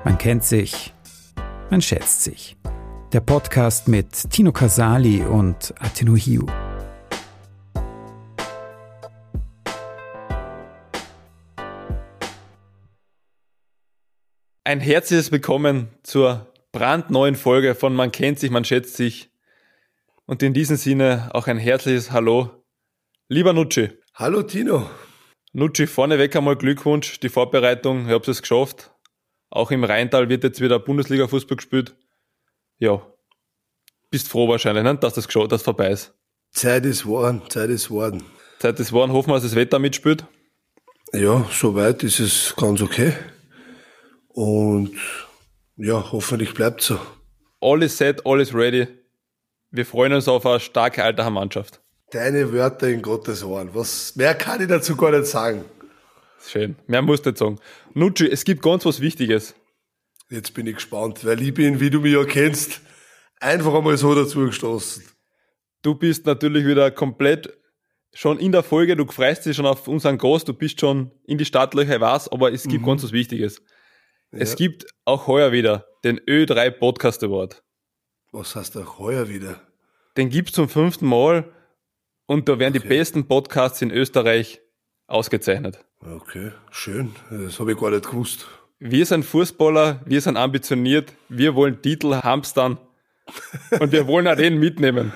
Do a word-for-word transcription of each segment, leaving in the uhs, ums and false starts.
Man kennt sich, man schätzt sich. Der Podcast mit Tino Casali und Ateno Hiu. Ein herzliches Willkommen zur brandneuen Folge von Man kennt sich, man schätzt sich. Und in diesem Sinne auch ein herzliches Hallo. Lieber Nutschi. Hallo Tino. Nutschi, vorneweg einmal Glückwunsch, die Vorbereitung, ihr habt es geschafft. Auch im Rheintal wird jetzt wieder Bundesliga-Fußball gespielt. Ja, bist froh wahrscheinlich, ne? dass das geschafft, dass vorbei ist. Zeit ist worden, Zeit ist worden. Zeit ist worden, hoffen wir, dass das Wetter mitspielt. Ja, soweit ist es ganz okay. Und ja, hoffentlich bleibt so. Alles set, alles ready. Wir freuen uns auf eine starke Altacher Mannschaft. Deine Wörter in Gottes Ohren. Was mehr kann ich dazu gar nicht sagen. Schön, mehr musst du nicht sagen. Nutschi, es gibt ganz was Wichtiges. Jetzt bin ich gespannt, weil ich bin, wie du mich ja kennst, einfach einmal so dazu gestoßen. Du bist natürlich wieder komplett schon in der Folge, du freust dich schon auf unseren Gast, du bist schon in die Startlöcher, ich weiß, aber es gibt mhm. ganz was Wichtiges. Ja. Es gibt auch heuer wieder den Ö drei Podcast Award. Was heißt auch heuer wieder? Den gibt's zum fünften Mal und da werden okay. die besten Podcasts in Österreich ausgezeichnet. Okay, schön. Das habe ich gar nicht gewusst. Wir sind Fußballer, wir sind ambitioniert, wir wollen Titel hamstern und wir wollen auch den mitnehmen.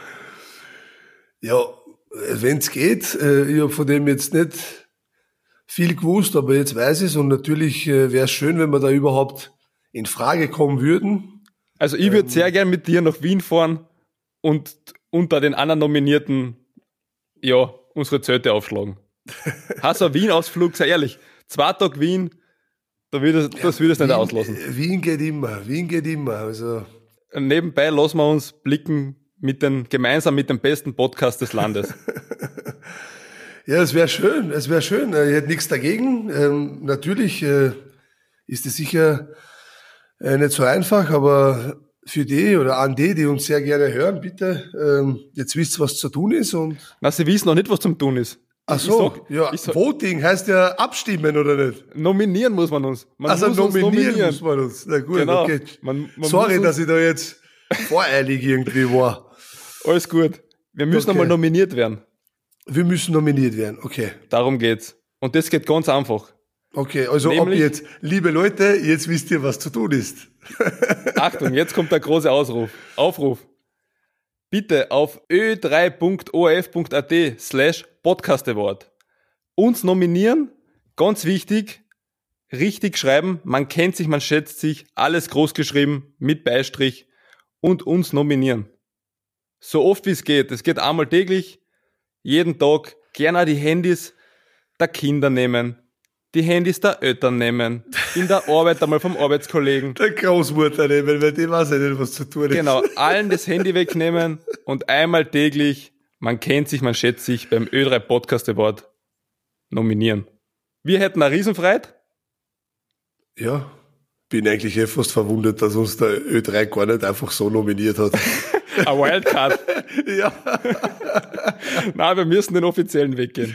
Ja, wenn's geht. Ich habe von dem jetzt nicht viel gewusst, aber jetzt weiß ich es und natürlich wäre es schön, wenn wir da überhaupt in Frage kommen würden. Also ich würde ähm, sehr gern mit dir nach Wien fahren und unter den anderen Nominierten ja unsere Zelte aufschlagen. Hast du einen Wien-Ausflug, sei ehrlich, zwei Tage Wien, da würdest, das ja, würdest du nicht Wien, auslassen. Wien geht immer, Wien geht immer. Also. Und nebenbei lassen wir uns blicken mit den, gemeinsam mit dem besten Podcast des Landes. Ja, es wäre schön, es wäre schön. Ich hätte nichts dagegen. Ähm, natürlich äh, ist es sicher äh, nicht so einfach, aber für die oder an die, die uns sehr gerne hören, bitte, ähm, jetzt wisst ihr, was zu tun ist. Und na, sie wissen noch nicht, was zum tun ist. Ach so, sag, ja, sag, Voting heißt ja abstimmen, oder nicht? Nominieren muss man uns. Man also muss nominieren, uns nominieren muss man uns. Na gut, genau. okay. Man, man Sorry, dass ich da jetzt voreilig irgendwie war. Alles gut. Wir müssen okay. einmal nominiert werden. Wir müssen nominiert werden, okay. Darum geht's. Und das geht ganz einfach. Okay, also Nämlich, ab jetzt, liebe Leute, jetzt wisst ihr, was zu tun ist. Achtung, jetzt kommt der große Ausruf. Aufruf. Bitte auf ö drei punkt o r f punkt a t slash podcast award uns nominieren, ganz wichtig, richtig schreiben, man kennt sich, man schätzt sich, alles groß geschrieben, mit Beistrich und uns nominieren. So oft wie es geht, es geht einmal täglich, jeden Tag, gerne die Handys der Kinder nehmen, die Handys der Eltern nehmen, in der Arbeit einmal vom Arbeitskollegen. Der Großmutter nehmen, weil die weiß ja nicht, was zu tun ist. Genau, allen das Handy wegnehmen und einmal täglich, man kennt sich, man schätzt sich, beim Ö drei Podcast Award nominieren. Wir hätten eine Riesenfreude. Ja, bin eigentlich eh fast verwundert, dass uns der Ö drei gar nicht einfach so nominiert hat. Ein Wildcard. Ja. Nein, wir müssen den offiziellen Weg gehen.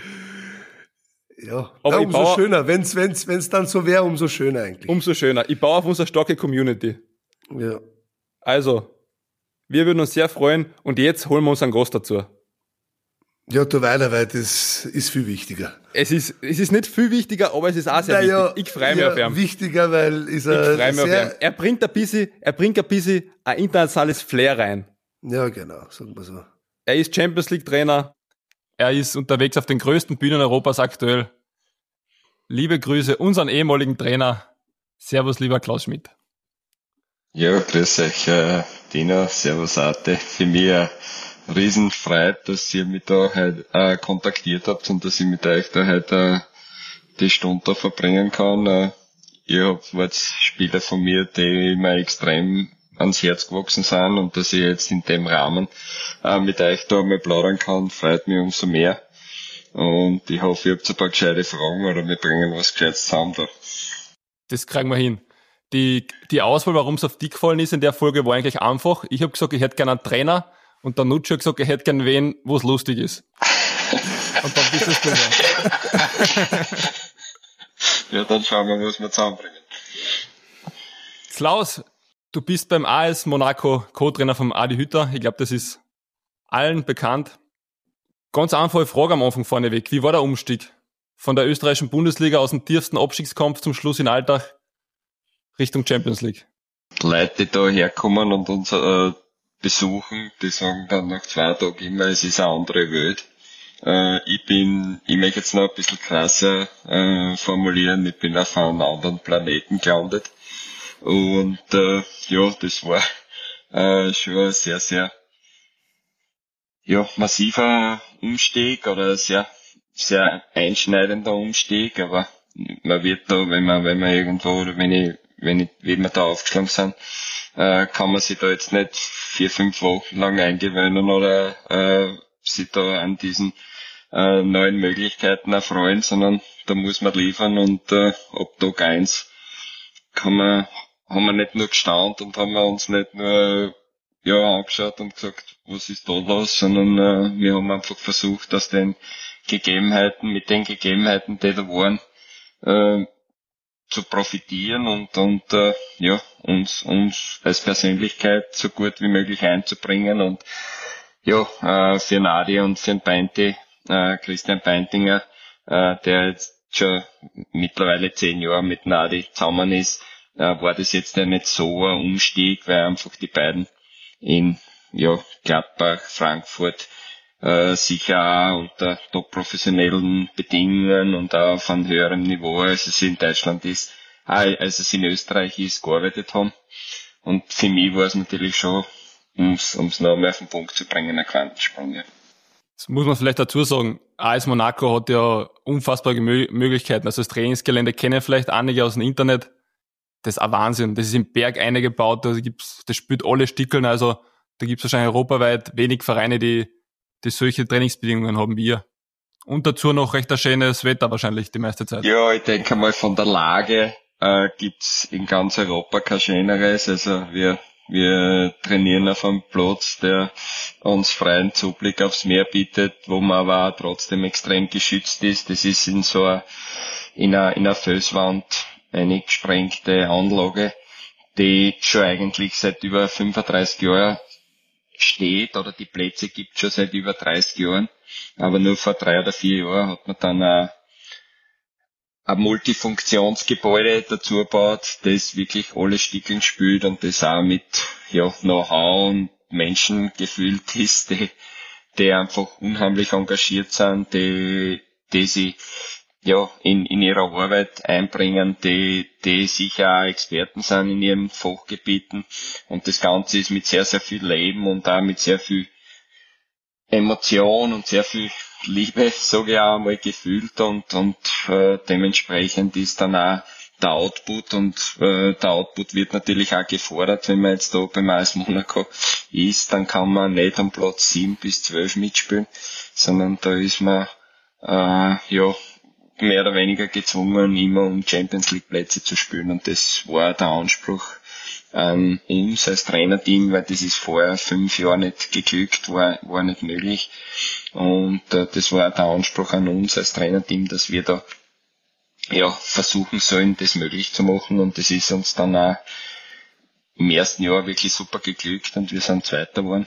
Ja, aber ja, umso baue, schöner. Wenn's, wenn's, wenn's dann so wäre, umso schöner eigentlich. Umso schöner. Ich baue auf unsere starke Community. Ja. Also, wir würden uns sehr freuen und jetzt holen wir uns einen Gast dazu. Ja, du weiter, weil das ist viel wichtiger. Es ist, es ist nicht viel wichtiger, aber es ist auch sehr naja, wichtig. Ich freue mich ja, auf ihn. Wichtiger, weil ist er Ich freue mich sehr auf ihn. Er bringt ein bisschen, er bringt ein bisschen ein internationales Flair rein. Ja, genau, sagen wir so. Er ist Champions League Trainer. Er ist unterwegs auf den größten Bühnen Europas aktuell. Liebe Grüße, unseren ehemaligen Trainer. Servus, lieber Klaus Schmidt. Ja, grüß euch, äh, Dino, servus Arte. Für mich eine Riesenfreude, dass ihr mich da heute äh, kontaktiert habt und dass ich mit euch da heute äh, die Stunde da verbringen kann. Äh, ihr habt jetzt Spieler von mir, die mir extrem ans Herz gewachsen sind und dass ich jetzt in dem Rahmen äh, mit euch da mal plaudern kann, freut mich umso mehr. Und ich hoffe, ihr habt ein paar gescheite Fragen oder wir bringen was Gescheites zusammen da. Das kriegen wir hin. Die, die Auswahl, warum es auf dich gefallen ist in der Folge, war eigentlich einfach. Ich habe gesagt, ich hätte gerne einen Trainer und der Nutschi hat gesagt, ich hätte gerne wen, wo es lustig ist. Und dann bist du es Ja, dann schauen wir, was wir zusammenbringen. Klaus, du bist beim A S Monaco Co-Trainer vom Adi Hütter. Ich glaube, das ist allen bekannt. Ganz einfache Frage am Anfang vorneweg. Wie war der Umstieg von der österreichischen Bundesliga aus dem tiefsten Abstiegskampf zum Schluss in Alltag Richtung Champions League? Leute, die da herkommen und uns äh, besuchen, die sagen dann nach zwei Tagen immer, es ist eine andere Welt. Äh, ich bin, ich möchte jetzt noch ein bisschen krasser äh, formulieren, ich bin auf einem anderen Planeten gelandet. Und äh, ja, das war äh, schon ein sehr, sehr ja, massiver Umstieg oder ein sehr, sehr einschneidender Umstieg, aber man wird da, wenn man, wenn man irgendwo, oder wenn ich, wenn ich, wenn wir da aufgeschlagen sind, äh, kann man sich da jetzt nicht vier, fünf Wochen lang eingewöhnen oder äh, sich da an diesen äh, neuen Möglichkeiten erfreuen, sondern da muss man liefern und äh, ab Tag eins kann man, haben wir nicht nur gestaunt und haben wir uns nicht nur ja angeschaut und gesagt, was ist da los, sondern äh, wir haben einfach versucht, aus den Gegebenheiten, mit den Gegebenheiten, die da waren, äh, zu profitieren und und äh, ja uns uns als Persönlichkeit so gut wie möglich einzubringen und ja äh, für Nadi und für den Beinti, äh, Christian Beintinger, äh, der jetzt schon mittlerweile zehn Jahre mit Nadi zusammen ist, äh, war das jetzt ja nicht so ein Umstieg, weil einfach die beiden in ja Gladbach, Frankfurt äh, sicher auch unter top professionellen Bedingungen und auch auf einem höheren Niveau, als es in Deutschland ist, äh, als es in Österreich ist, gearbeitet haben. Und für mich war es natürlich schon, ums ums noch mehr auf den Punkt zu bringen, ein Quantensprung. Ja. Das muss man vielleicht dazu sagen, A S Monaco hat ja unfassbare Mö- Möglichkeiten. Also das Trainingsgelände kennen vielleicht einige aus dem Internet. Das ist ein Wahnsinn. Das ist im Berg eingebaut, da gibt's, das spielt alle Stickeln, also da gibt's wahrscheinlich europaweit wenig Vereine, die, die solche Trainingsbedingungen haben wie ihr. Und dazu noch recht ein schönes Wetter wahrscheinlich die meiste Zeit. Ja, ich denke mal von der Lage äh, gibt's in ganz Europa kein schöneres. Also wir wir trainieren auf einem Platz, der uns freien Zublick aufs Meer bietet, wo man aber auch trotzdem extrem geschützt ist. Das ist in so einer, in einer, in einer Felswand eine gesprengte Anlage, die schon eigentlich seit über fünfunddreißig Jahren steht, oder die Plätze gibt schon seit über dreißig Jahren, aber nur vor drei oder vier Jahren hat man dann ein, ein Multifunktionsgebäude dazu gebaut, das wirklich alle Stickeln spült und das auch mit ja Know-how und Menschen gefüllt ist, die, die einfach unheimlich engagiert sind, die, die sie ja in, in ihrer Arbeit einbringen, die, die sicher auch Experten sind in ihren Fachgebieten, und das Ganze ist mit sehr, sehr viel Leben und auch mit sehr viel Emotion und sehr viel Liebe, sage ich auch einmal, gefühlt, und, und äh, dementsprechend ist dann auch der Output, und äh, der Output wird natürlich auch gefordert. Wenn man jetzt da beim A S Monaco ist, dann kann man nicht am Platz sieben bis zwölf mitspielen, sondern da ist man äh, ja mehr oder weniger gezwungen, immer um Champions League Plätze zu spielen, und das war der Anspruch an uns als Trainerteam, weil das ist vorher fünf Jahre nicht geglückt, war, war nicht möglich, und äh, das war der Anspruch an uns als Trainerteam, dass wir da ja versuchen sollen, das möglich zu machen, und das ist uns dann auch im ersten Jahr wirklich super geglückt und wir sind Zweiter geworden.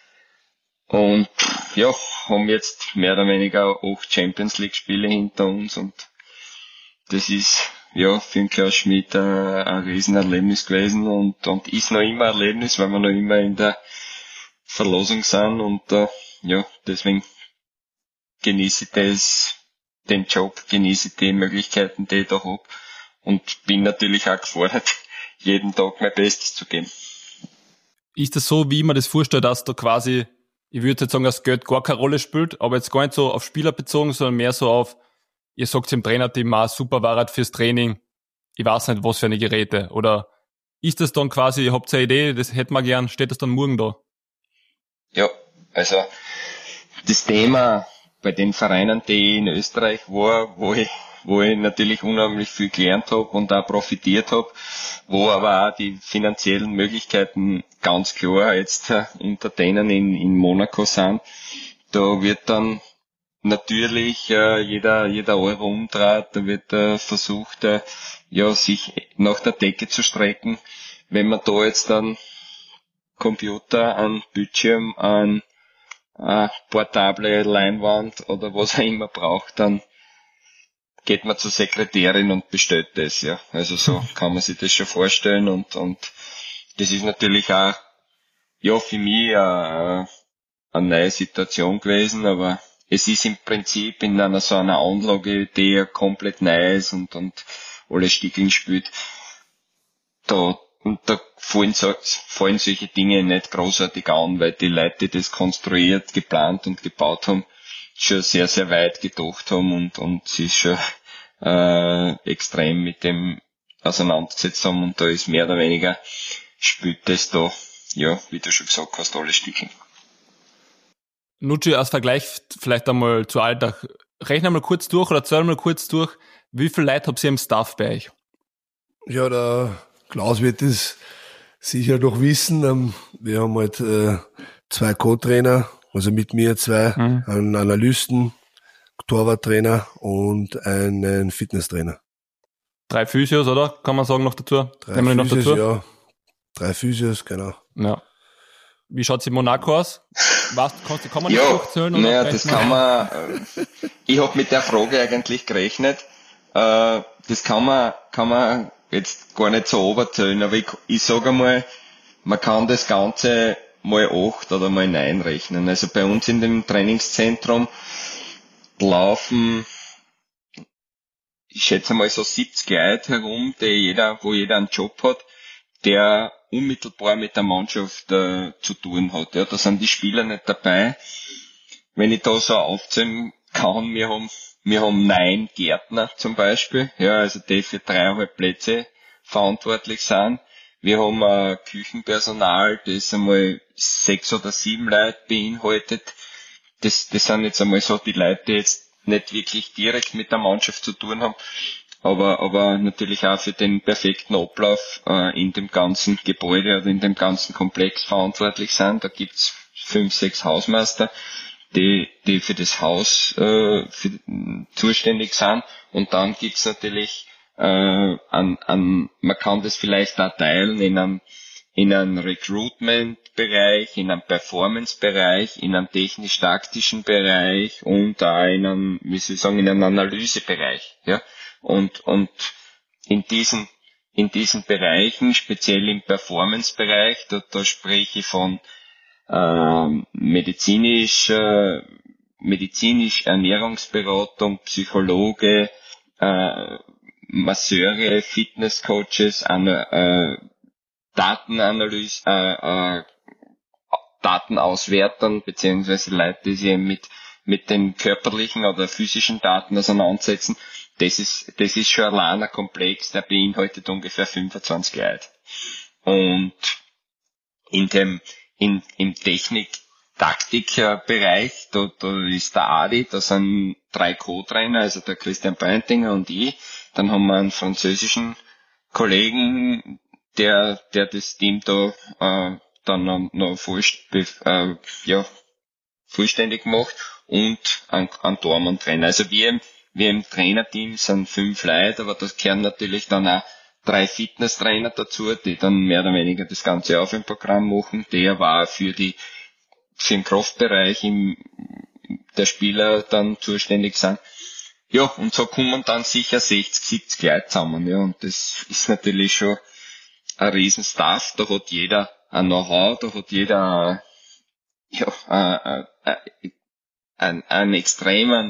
Und ja, haben jetzt mehr oder weniger acht Champions League Spiele hinter uns, und das ist ja für den Klaus Schmidt ein, ein Riesenerlebnis gewesen, und, und ist noch immer ein Erlebnis, weil wir noch immer in der Verlosung sind, und uh, ja, deswegen genieße ich das, den Job, genieße ich die Möglichkeiten, die ich da habe, und bin natürlich auch gefordert, jeden Tag mein Bestes zu geben. Ist das so, wie man das vorstellt, dass da quasi, ich würde jetzt sagen, dass Geld gar keine Rolle spielt, aber jetzt gar nicht so auf Spieler bezogen, sondern mehr so auf, ihr sagt im Trainerteam auch, super war fürs Training, ich weiß nicht, was für eine Geräte, oder ist das dann quasi, ihr habt eine Idee, das hätten wir gern, steht das dann morgen da? Ja, also das Thema bei den Vereinen, die ich in Österreich war, wo ich wo ich natürlich unheimlich viel gelernt habe und auch profitiert habe, wo aber auch die finanziellen Möglichkeiten ganz klar jetzt äh, unter denen in, in Monaco sind. Da wird dann natürlich äh, jeder jeder Euro umdreht, da wird äh, versucht, äh, ja, sich nach der Decke zu strecken, wenn man da jetzt dann Computer, an Bildschirm, an äh, portable Leinwand oder was auch immer braucht, dann geht man zur Sekretärin und bestellt das, ja. Also so kann man sich das schon vorstellen und, und das ist natürlich auch, ja, für mich eine, eine neue Situation gewesen, aber es ist im Prinzip in einer so einer Anlage, die ja komplett neu ist und, und alle Stickeln spielt, da, und da fallen, so, fallen solche Dinge nicht großartig an, weil die Leute, die das konstruiert, geplant und gebaut haben, schon sehr, sehr weit gedacht haben und, und sich schon äh, extrem mit dem auseinandergesetzt haben und da ist mehr oder weniger, spielt das da, ja, wie du schon gesagt hast, alle Stückchen. Nutschi, als Vergleich vielleicht einmal zu Alltag, rechne mal kurz durch oder zähl mal kurz durch, wie viele Leute habt ihr im Staff bei euch? Ja, der Klaus wird es sicher noch wissen. Wir haben halt äh, zwei Co-Trainer, also mit mir zwei, mhm. einen Analysten, Torwarttrainer und einen Fitnesstrainer. Drei Physios, oder? Kann man sagen noch dazu? Drei Physios, noch dazu? Ja. Drei Physios, genau. Ja. Wie schaut's in Monaco aus? Was, kannst du, kann man nicht ja, durchzählen? Oder naja, das kann man, äh, ich habe mit der Frage eigentlich gerechnet, äh, das kann man, kann man jetzt gar nicht so oberzählen, aber ich, ich sage einmal, man kann das Ganze mal acht oder mal neun rechnen. Also bei uns in dem Trainingszentrum laufen, ich schätze mal so siebzig Leute herum, die jeder, wo jeder einen Job hat, der unmittelbar mit der Mannschaft äh, zu tun hat. Ja, da sind die Spieler nicht dabei. Wenn ich da so aufzählen kann, wir haben, wir haben neun Gärtner zum Beispiel, ja, also die für dreieinhalb Plätze verantwortlich sind. Wir haben äh, Küchenpersonal, das einmal sechs oder sieben Leute beinhaltet. Das, das sind jetzt einmal so die Leute, die jetzt nicht wirklich direkt mit der Mannschaft zu tun haben, aber, aber natürlich auch für den perfekten Ablauf äh, in dem ganzen Gebäude oder in dem ganzen Komplex verantwortlich sind. Da gibt's fünf, sechs Hausmeister, die, die für das Haus äh, für, zuständig sind. Und dann gibt's natürlich äh, an, an, man kann das vielleicht auch teilen in einem in einem Recruitment-Bereich, in einem Performance-Bereich, in einem technisch-taktischen Bereich und auch in einem, wie soll ich sagen, in einem Analysebereich, ja. Und, und in diesen, in diesen Bereichen, speziell im Performance-Bereich, da, da spreche ich von, ähm, medizinisch, äh, medizinisch Ernährungsberatung, Psychologe, äh, Masseure, Fitnesscoaches, äh, Datenanalyse, äh, äh, Datenauswertern, beziehungsweise Leute, die sich mit, mit den körperlichen oder physischen Daten auseinandersetzen. Das ist, das ist schon allein ein Komplex, der beinhaltet ungefähr fünfundzwanzig Leute. Und in dem, in, im Technik-Taktik-Bereich, da, da ist der Adi, da sind drei Co-Trainer, also der Christian Beintinger und ich. Dann haben wir einen französischen Kollegen, der, der das Team da äh, dann noch, noch voll, äh, ja, vollständig macht und ein, ein Tormann-Trainer. Also wir, wir im Trainerteam sind fünf Leute, aber das gehören natürlich dann auch drei Fitnesstrainer dazu, die dann mehr oder weniger das ganze Aufwärmprogramm machen, die aber auch für die für den Kraftbereich im, der Spieler dann zuständig sind. Ja, und so kommen dann sicher sechzig, siebzig Leute zusammen, ja, und das ist natürlich schon ein Riesenstaff, da hat jeder ein Know-how, da hat jeder ja, ein, ein, einen extremen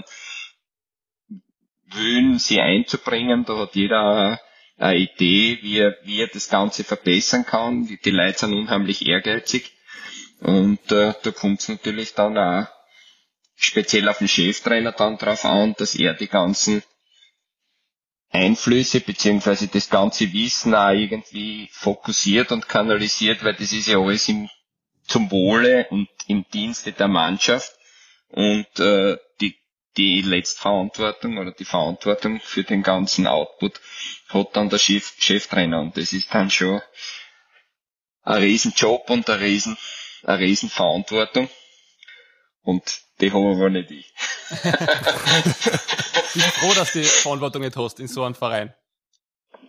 Willen, sie einzubringen, da hat jeder eine Idee, wie er, wie er das Ganze verbessern kann. Die, die Leute sind unheimlich ehrgeizig und äh, da kommt es natürlich dann auch speziell auf den Cheftrainer dann drauf an, dass er die ganzen Einflüsse beziehungsweise das ganze Wissen auch irgendwie fokussiert und kanalisiert, weil das ist ja alles im, zum Wohle und im Dienste der Mannschaft und äh, die die Letztverantwortung oder die Verantwortung für den ganzen Output hat dann der Chef, Cheftrainer und das ist dann schon ein Riesenjob und eine Riesen, eine Riesenverantwortung und die haben aber nicht ich. Ich bin froh, dass du die Verantwortung nicht hast in so einem Verein.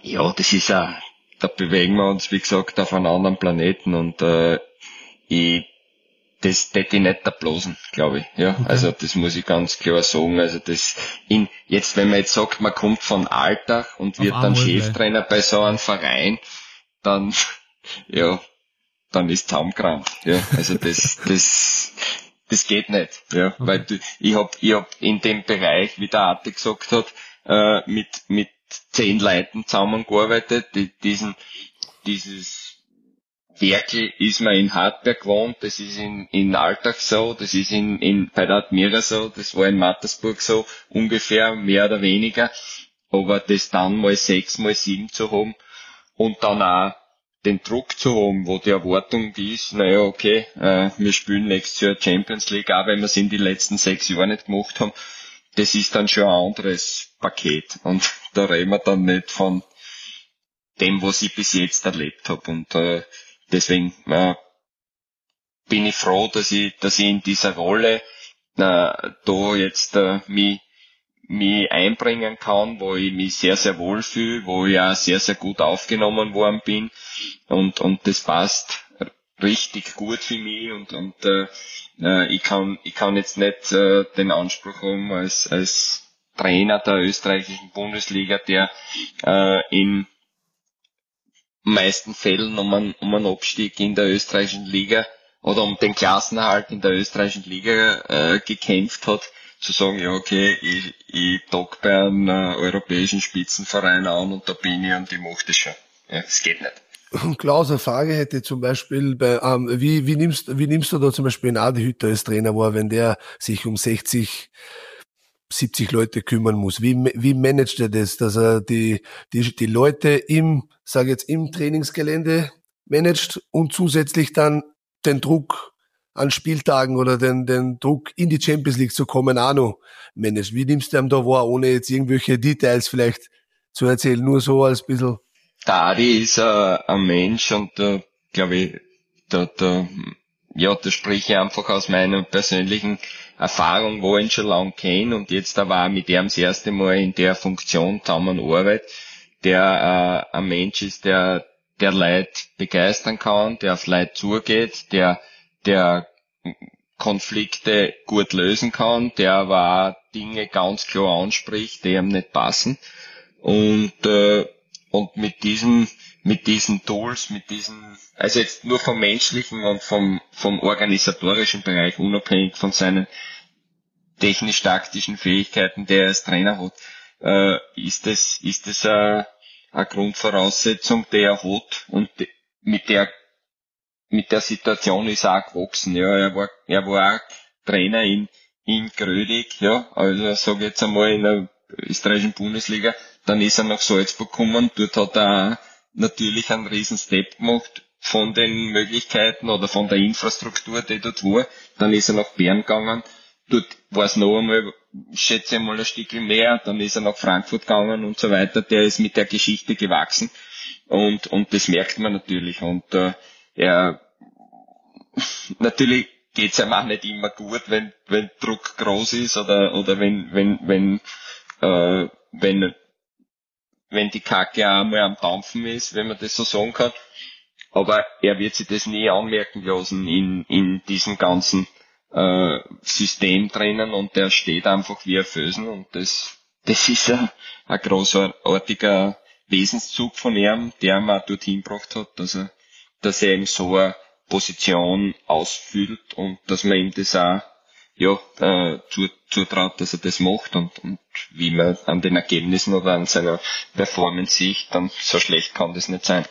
ja, das ist ja, da bewegen wir uns, wie gesagt, auf einem anderen Planeten und äh, ich, das tät ich nicht erblosen, glaube ich. Ja, okay. Also das muss ich ganz klar sagen. Also das in jetzt, wenn man jetzt sagt, man kommt von Alltag und wird dann Cheftrainer bei so einem Verein, dann ja, dann ist Zaumkrampf. Ja, also das, das, das geht nicht. Ja, okay. Weil du, ich hab, ich hab in dem Bereich, wie der Arte gesagt hat, äh, mit mit zehn Leuten zusammengearbeitet. Die, diesen, dieses Werkel ist man in Hartberg gewohnt, das ist in, in Altach so, das ist in, in, bei der Admira so, das war in Mattersburg so, ungefähr, mehr oder weniger. Aber das dann mal sechs, mal sieben zu haben und dann auch den Druck zu haben, wo die Erwartung ist, naja, okay, äh, wir spielen nächstes Jahr Champions League, auch wenn wir es in die letzten sechs Jahren nicht gemacht haben, das ist dann schon ein anderes Paket. Und da reden wir dann nicht von dem, was ich bis jetzt erlebt habe. Und äh, deswegen äh, bin ich froh, dass ich, dass ich in dieser Rolle äh, da jetzt äh, mich, mich einbringen kann, wo ich mich sehr, sehr wohl fühle, wo ich auch sehr, sehr gut aufgenommen worden bin. Und, und das passt richtig gut für mich und, und äh, ich kann ich kann jetzt nicht äh, den Anspruch haben als als Trainer der österreichischen Bundesliga, der äh, in meisten Fällen um einen, um einen Abstieg in der österreichischen Liga oder um den Klassenerhalt in der österreichischen Liga äh, gekämpft hat, zu sagen, ja okay, ich, ich dock bei einem äh, europäischen Spitzenverein an und da bin ich und ich mache das schon. Ja, das geht nicht. Klaus, eine Frage hätte zum Beispiel, bei, ähm, wie, wie nimmst, wie nimmst du da zum Beispiel einen Adi Hütter als Trainer wahr, wenn der sich um sechzig, siebzig Leute kümmern muss? Wie, wie managt er das, dass er die, die, die Leute im, sag jetzt, im Trainingsgelände managt und zusätzlich dann den Druck an Spieltagen oder den, den Druck in die Champions League zu kommen auch noch managt? Wie nimmst du ihm da wahr, ohne jetzt irgendwelche Details vielleicht zu erzählen, nur so als bisschen? Der Adi ist äh, ein Mensch und da, glaube ich, da, da, ja, da spreche ich einfach aus meiner persönlichen Erfahrung, wo ich ihn schon lange kenne und jetzt aber auch mit ihm das erste Mal in der Funktion zusammenarbeitet, der äh, ein Mensch ist, der der Leute begeistern kann, der auf Leute zugeht, der der Konflikte gut lösen kann, der aber auch Dinge ganz klar anspricht, die ihm nicht passen und äh, Und mit diesem, mit diesen Tools, mit diesen, also jetzt nur vom menschlichen und vom, vom organisatorischen Bereich, unabhängig von seinen technisch-taktischen Fähigkeiten, die er als Trainer hat, äh, ist das, ist das eine, eine Grundvoraussetzung, die er hat und die, mit der, mit der Situation ist er auch gewachsen, ja, er war, er war auch Trainer in, in Grödig, ja, also sage jetzt einmal in der österreichischen Bundesliga. Dann ist er nach Salzburg gekommen, dort hat er natürlich einen riesen Step gemacht von den Möglichkeiten oder von der Infrastruktur, die dort war. Dann ist er nach Bern gegangen, dort war es noch einmal, schätze ich mal, ein Stückchen mehr, dann ist er nach Frankfurt gegangen und so weiter. Der ist mit der Geschichte gewachsen und und das merkt man natürlich. Und äh, er natürlich geht's ihm auch nicht immer gut, wenn wenn Druck groß ist oder oder wenn wenn wenn äh, wenn wenn die Kacke auch einmal am Dampfen ist, wenn man das so sagen kann. Aber er wird sich das nie anmerken lassen in, in diesem ganzen äh, System drinnen und der steht einfach wie ein Felsen und das, das ist ein, ein großartiger Wesenszug von ihm, der ihn auch dorthin gebracht hat, dass er, dass er eben so eine Position ausfüllt und dass man ihm das auch ja, äh, zutraut, dass er das macht und, und wie man an den Ergebnissen oder an seiner Performance sieht, dann so schlecht kann das nicht sein.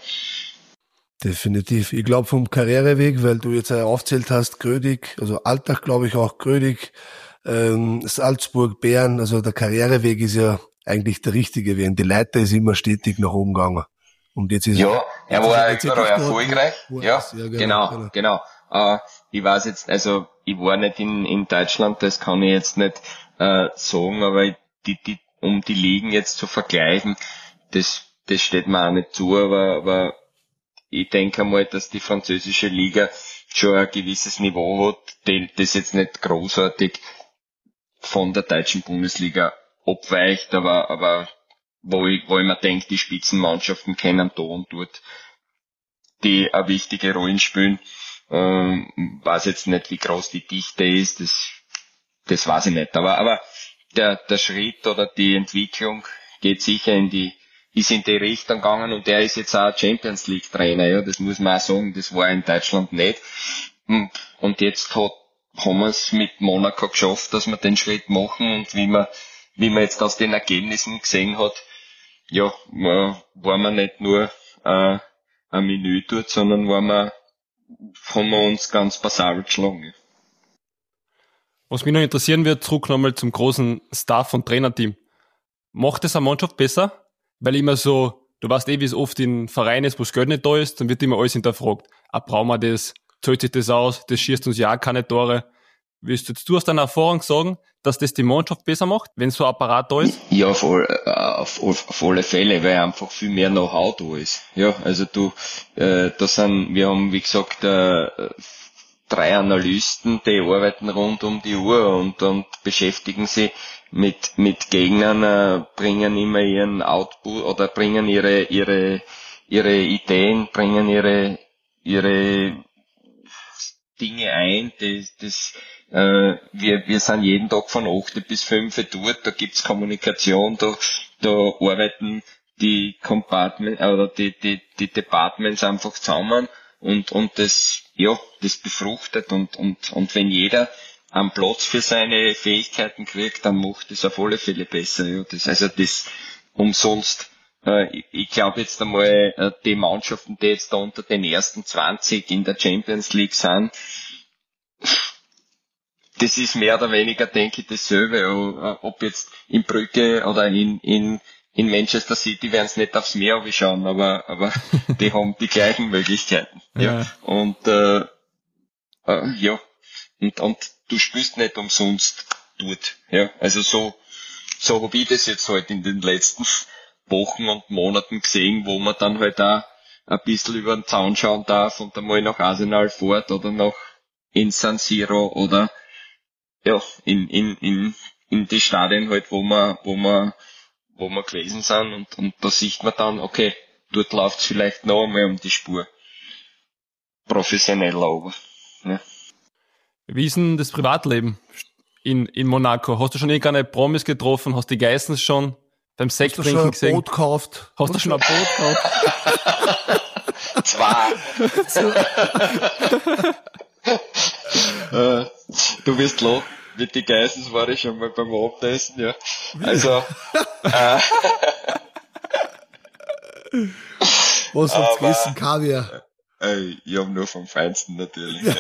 Definitiv. Ich glaube vom Karriereweg, weil du jetzt aufzählt hast, Grödig, also Alltag glaube ich auch, Grödig, ähm, Salzburg, Bern, also der Karriereweg ist ja eigentlich der richtige Weg. Die Leiter ist immer stetig nach oben gegangen. Und jetzt ist ja, er war jetzt überall erfolgreich. Wo, wo ja, ist, ja, genau, genau. genau. Uh, ich weiß jetzt, also ich war nicht in, in Deutschland, das kann ich jetzt nicht äh, sagen, aber die, die, um die Ligen jetzt zu vergleichen, das, das steht mir auch nicht zu, aber, aber ich denke mal, dass die französische Liga schon ein gewisses Niveau hat, das jetzt nicht großartig von der deutschen Bundesliga abweicht, aber, aber wo ich, wo ich mir denke, die Spitzenmannschaften können da und dort die eine wichtige Rolle spielen. Ähm, weiß jetzt nicht, wie groß die Dichte ist, das, das weiß ich nicht. Aber, aber der, der Schritt oder die Entwicklung geht sicher in die, ist in die Richtung gegangen, und der ist jetzt auch Champions League Trainer, ja, das muss man auch sagen, das war in Deutschland nicht. Und jetzt hat, haben wir es mit Monaco geschafft, dass wir den Schritt machen, und wie man, wie man jetzt aus den Ergebnissen gesehen hat, ja, war man nicht nur, äh, ein Menü dort, sondern war man, haben wir uns ganz passabel geschlagen. Was mich noch interessieren wird, zurück nochmal zum großen Staff- und Trainerteam. Macht das eine Mannschaft besser? Weil immer so, du weißt eh, wie es oft in Vereinen ist, wo das Geld nicht da ist, dann wird immer alles hinterfragt. Ah, brauchen wir das? Zahlt sich das aus? Das schießt uns ja auch keine Tore. Willst du jetzt du aus deiner Erfahrung sagen, dass das die Mannschaft besser macht, wenn so ein Apparat da ist? Ja, auf, all, auf, auf, auf alle Fälle, weil einfach viel mehr Know-how da ist. Ja, also du, äh, da sind, wir haben, wie gesagt, äh, drei Analysten, die arbeiten rund um die Uhr und, und beschäftigen sich mit, mit Gegnern, äh, bringen immer ihren Output oder bringen ihre, ihre, ihre Ideen, bringen ihre, ihre Dinge ein, das, das, äh, wir, wir sind jeden Tag von acht bis fünf dort, da gibt's Kommunikation, da, da arbeiten die Compartments, oder die, die, die Departments einfach zusammen, und, und das, ja, das befruchtet, und, und, und wenn jeder einen Platz für seine Fähigkeiten kriegt, dann macht das auf alle Fälle besser, ja, das, also das, umsonst, äh, ich, ich glaube jetzt einmal, äh, die Mannschaften, die jetzt da unter den ersten zwanzig in der Champions League sind, das ist mehr oder weniger, denke ich, dasselbe, ob jetzt in Brügge oder in, in, in Manchester City werden es nicht aufs Meer schauen, aber, aber die haben die gleichen Möglichkeiten. Ja. ja. Und, äh, äh, ja. Und, und du spielst nicht umsonst dort. Ja. Also so, so habe ich das jetzt halt in den letzten Wochen und Monaten gesehen, wo man dann halt auch ein bisschen über den Zaun schauen darf und einmal nach Arsenal fährt oder nach in San Siro oder ja, in, in, in, in die Stadien halt, wo man, wo man, wo wir gewesen sind, und, und da sieht man dann, okay, dort läuft's vielleicht noch einmal um die Spur. Professioneller aber. Ja. Wie ist denn das Privatleben in, in Monaco? Hast du schon irgendeine Promis getroffen? Hast du die Geissens schon beim Sekt trinken gesehen? Hast du schon ein Boot gekauft? Hast du schon ein Boot gekauft? Zwei. äh, du wirst lachen. Mit den Geissens war ich schon mal beim Abendessen, ja. Also, äh, was habt ihr gegessen? Kaviar? Äh, ich habe nur vom Feinsten natürlich. Ja.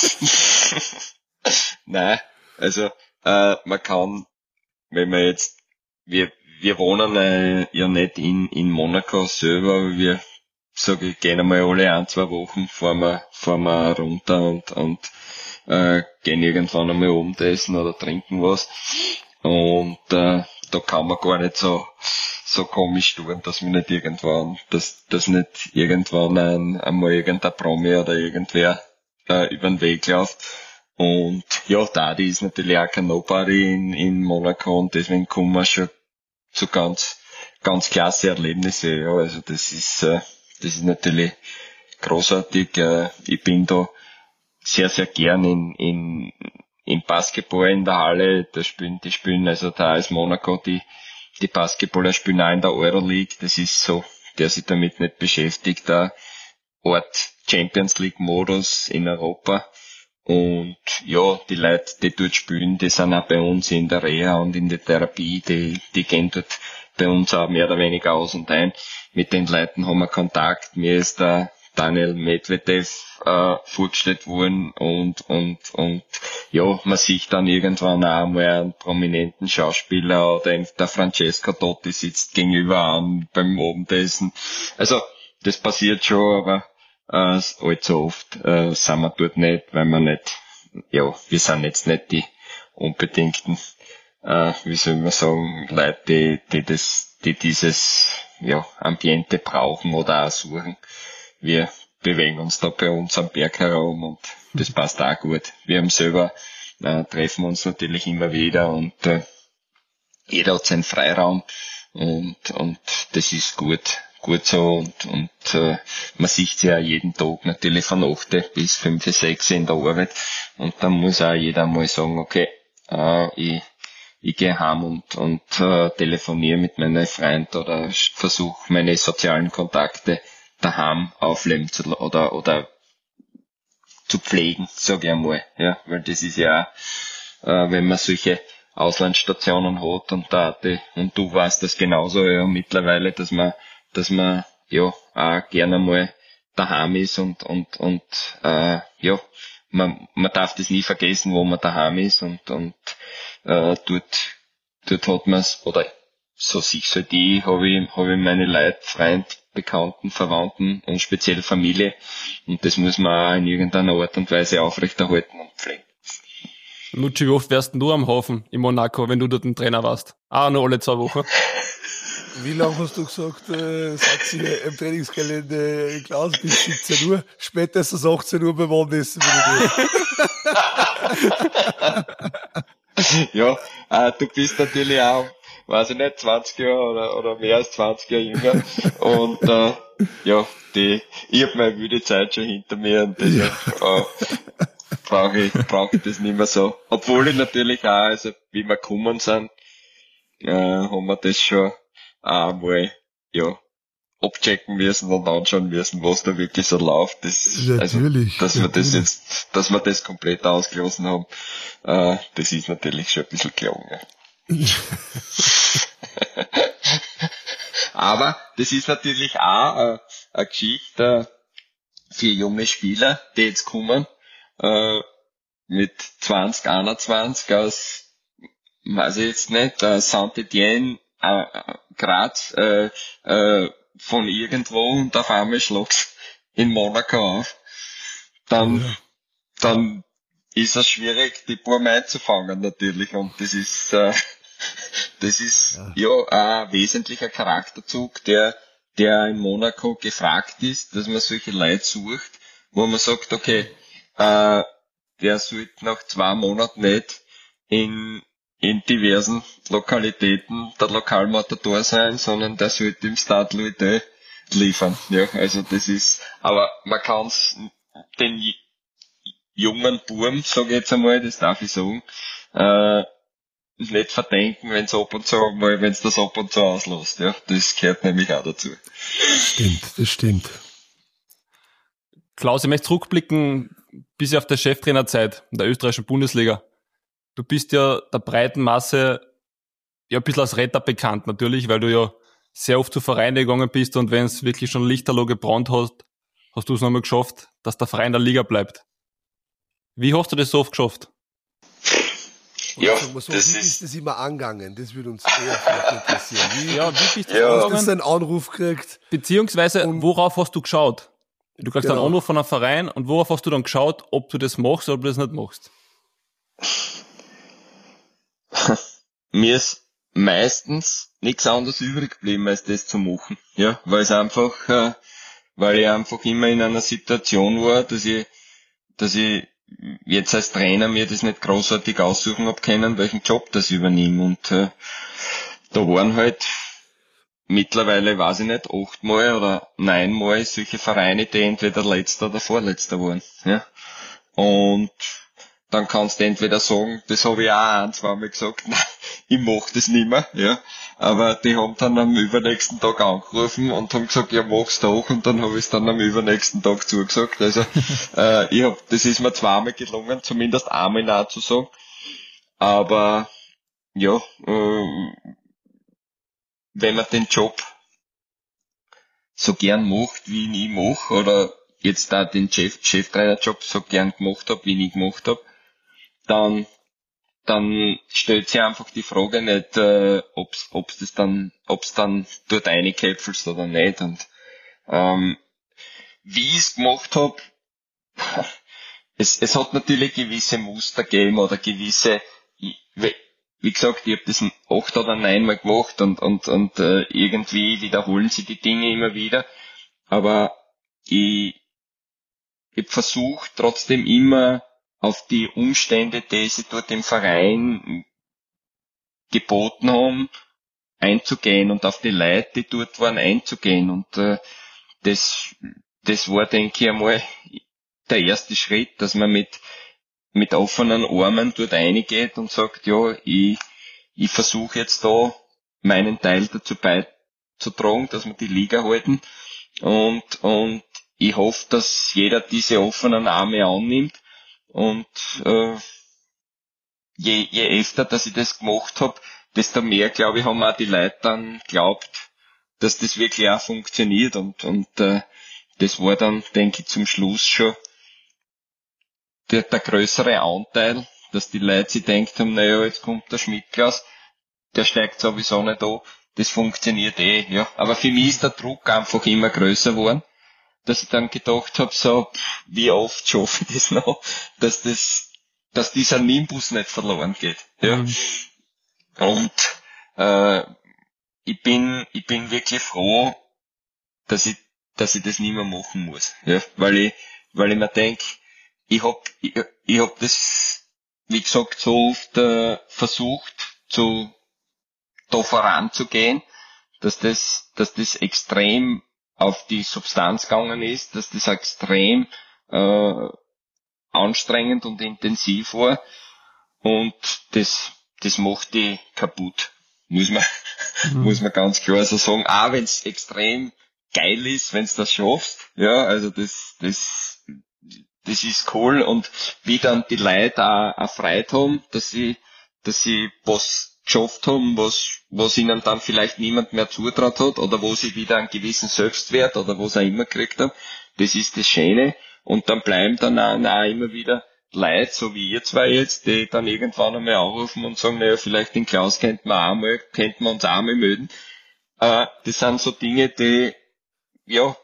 Nein, also, äh, man kann, wenn man jetzt, wir, wir wohnen äh, ja nicht in, in Monaco selber, aber wir, sage ich, gehen einmal alle ein, zwei Wochen, fahren wir, fahren wir runter und, und, äh, gehen irgendwann einmal Abendessen oder trinken was. Und äh, da kann man gar nicht so so komisch tun, dass man nicht irgendwann, dass, dass nicht irgendwann ein, einmal irgendein Promi oder irgendwer äh, über den Weg läuft. Und ja, da die ist natürlich auch kein Nobody in, in Monaco, und deswegen kommen wir schon zu ganz ganz klasse Erlebnisse. Ja, also das ist äh, das ist natürlich großartig. Äh, ich bin da sehr, sehr gern in, in, in Basketball in der Halle. Da spielen, die spielen, also da ist Monaco, die, die Basketballer spielen auch in der Euroleague. Das ist so, der sich damit nicht beschäftigt, der Ort Champions League Modus in Europa. Und ja, die Leute, die dort spielen, die sind auch bei uns in der Reha und in der Therapie, die, die gehen dort bei uns auch mehr oder weniger aus und ein. Mit den Leuten haben wir Kontakt. Mir ist der Daniel Medvedev äh, vorgestellt worden, und und und ja, man sieht dann irgendwann auch mal einen prominenten Schauspieler, oder der Francesco Totti sitzt gegenüber an beim Abendessen. Also das passiert schon, aber äh, allzu oft äh, sind wir dort nicht, weil wir nicht, ja, wir sind jetzt nicht die unbedingten, äh, wie soll man sagen, Leute, die, die das, die dieses ja Ambiente brauchen oder auch suchen. Wir bewegen uns da bei uns am Berg herum, und das passt auch gut. Wir haben selber, äh, treffen uns natürlich immer wieder, und äh, jeder hat seinen Freiraum, Und, und das ist gut, gut so. Und, und äh, man sieht ja jeden Tag natürlich von acht bis fünf, sechs in der Arbeit. Und dann muss auch jeder mal sagen, okay, äh, ich, ich gehe heim und, und äh, telefoniere mit meinen Freunden oder versuche meine sozialen Kontakte daheim aufleben zu oder oder zu pflegen, sage ich einmal. Ja, weil das ist ja, äh, wenn man solche Auslandsstationen hat und da und du weißt das genauso ja mittlerweile, dass man dass man ja auch gerne mal daheim ist und und und äh, ja man man darf das nie vergessen, wo man daheim ist und und äh, dort dort hat man's oder so sich so die habe ich habe ich meine Leute, Freunde, Bekannten, Verwandten und speziell Familie und das muss man auch in irgendeiner Art und Weise aufrechterhalten und pflegen. Nutschi, wie oft wärst du am Hafen in Monaco, wenn du dort ein Trainer warst? Ah, nur alle zwei Wochen. Wie lange hast du gesagt, äh, sagt sie im Trainingsgelände Klaus bis siebzehn Uhr, spätestens achtzehn Uhr beim Abendessen wieder Ja, äh, du bist natürlich auch, weiß ich nicht, zwanzig Jahre oder, oder mehr als zwanzig Jahre jünger und äh, ja, die, ich hab meine wilde Zeit schon hinter mir und deswegen ja. äh, brauche ich, brauch ich das nicht mehr so. Obwohl ich natürlich auch, also wie wir gekommen sind, äh, haben wir das schon auch mal, ja, abchecken müssen und anschauen müssen, was da wirklich so läuft. Das, natürlich. Also, dass wir natürlich. das jetzt, dass wir das komplett ausgelassen haben, äh, das ist natürlich schon ein bisschen gelungen. Ja. Aber das ist natürlich auch äh, eine Geschichte für junge Spieler, die jetzt kommen, äh, mit zwanzig, einundzwanzig aus, weiß ich jetzt nicht, äh, Saint-Étienne, äh, Graz, äh, äh, von irgendwo und auf einmal schlagt's in Monaco auf. Dann, ja. dann ist es schwierig, die Burm einzufangen natürlich und das ist, äh, das ist ja, ja ein wesentlicher Charakterzug, der, der in Monaco gefragt ist, dass man solche Leute sucht, wo man sagt, okay, äh, der sollte nach zwei Monaten nicht in, in diversen Lokalitäten der Lokalmatador sein, sondern der sollte im Stade Louis liefern. Ja, also das ist, aber man kann's den jungen Burm, sage ich jetzt einmal, das darf ich sagen, äh, nicht verdenken, wenn es ab und zu mal, wenn es das ab und zu auslässt. Ja, das gehört nämlich auch dazu. Stimmt, das stimmt. Klaus, ich möchte zurückblicken bis auf der Cheftrainerzeit in der österreichischen Bundesliga. Du bist ja der breiten Masse ja ein bisschen als Retter bekannt, natürlich, weil du ja sehr oft zu Vereinen gegangen bist und wenn es wirklich schon lichterloh gebrannt hast, hast du es nochmal geschafft, dass der Verein der Liga bleibt. Wie hast du das so oft geschafft? Ja, so, das wie ist, ist das immer angegangen? Das würde uns eher vielleicht interessieren. Wie, ja, wie bist du ja. Hast du einen Anruf gekriegt? Beziehungsweise, und worauf hast du geschaut? Du kriegst genau. einen Anruf von einem Verein und worauf hast du dann geschaut, ob du das machst oder ob du das nicht machst? Mir ist meistens nichts anderes übrig geblieben, als das zu machen. Ja, weil es einfach, äh, weil ich einfach immer in einer Situation war, dass ich, dass ich jetzt als Trainer mir das nicht großartig aussuchen hab können, welchen Job das übernehme. Und äh, da waren halt mittlerweile, weiß ich nicht, achtmal oder neunmal solche Vereine, die entweder letzter oder vorletzter waren. Ja. Und dann kannst du entweder sagen, das habe ich auch ein, zweimal gesagt, nein, ich mach das nicht mehr, ja. Aber die haben dann am übernächsten Tag angerufen und haben gesagt, ja, mach's doch, und dann habe ich es dann am übernächsten Tag zugesagt. Also äh, ich hab, das ist mir zweimal gelungen, zumindest einmal Nein zu sagen. Aber ja, äh, wenn man den Job so gern macht, wie ihn ich mache, oder jetzt da den Chef, Cheftrainerjob so gern gemacht habe, wie ich ihn gemacht habe, dann dann stellt sich einfach die Frage nicht, äh, ob's ob's das dann ob's dann dort reinkäpfelst oder nicht. Und ähm, wie ich es gemacht habe, es es hat natürlich gewisse Muster gegeben oder gewisse, wie, wie gesagt, ich habe das acht oder neunmal gemacht und und und äh, irgendwie wiederholen sich die Dinge immer wieder, aber ich ich habe versucht trotzdem immer auf die Umstände, die sie dort im Verein geboten haben, einzugehen und auf die Leute, die dort waren, einzugehen. Und äh, das, das war, denke ich, einmal der erste Schritt, dass man mit mit offenen Armen dort reingeht und sagt, ja, ich, ich versuche jetzt da meinen Teil dazu beizutragen, dass wir die Liga halten. Und, und ich hoffe, dass jeder diese offenen Arme annimmt. Und äh, je, je öfter, dass ich das gemacht habe, desto mehr, glaube ich, haben auch die Leute dann geglaubt, dass das wirklich auch funktioniert. Und, und äh, das war dann, denke ich, zum Schluss schon Der, der größere Anteil, dass die Leute sich denkt haben, naja, jetzt kommt der Schmidt-Klaus, der steigt sowieso nicht an, das funktioniert eh, ja. Aber für mich ist der Druck einfach immer größer geworden, dass ich dann gedacht habe, so, pff, wie oft schaffe ich das noch, dass das, dass dieser Nimbus nicht verloren geht, ja. Mhm. Und, äh, ich bin, ich bin wirklich froh, dass ich, dass ich das nicht mehr machen muss, ja, weil ich, weil ich mir denke, Ich hab, ich, ich hab das, wie gesagt, so oft äh, versucht, zu da voranzugehen, dass das, dass das extrem auf die Substanz gegangen ist, dass das extrem äh, anstrengend und intensiv war, und das, das macht die kaputt, muss man, mhm. muss man ganz klar so sagen. Auch wenn es extrem geil ist, wenn du das schaffst, ja, also das, das Das ist cool, und wie dann die Leute auch, auch Freude haben, dass sie, dass sie was geschafft haben, was, was ihnen dann vielleicht niemand mehr zutraut hat, oder wo sie wieder einen gewissen Selbstwert oder was auch immer gekriegt haben. Das ist das Schöne. Und dann bleiben dann auch, auch immer wieder Leute, so wie ihr zwei jetzt, die dann irgendwann einmal anrufen und sagen, naja, vielleicht den Klaus könnten wir auch mal, könnten wir uns auch mal melden. Äh, das sind so Dinge, die, ja,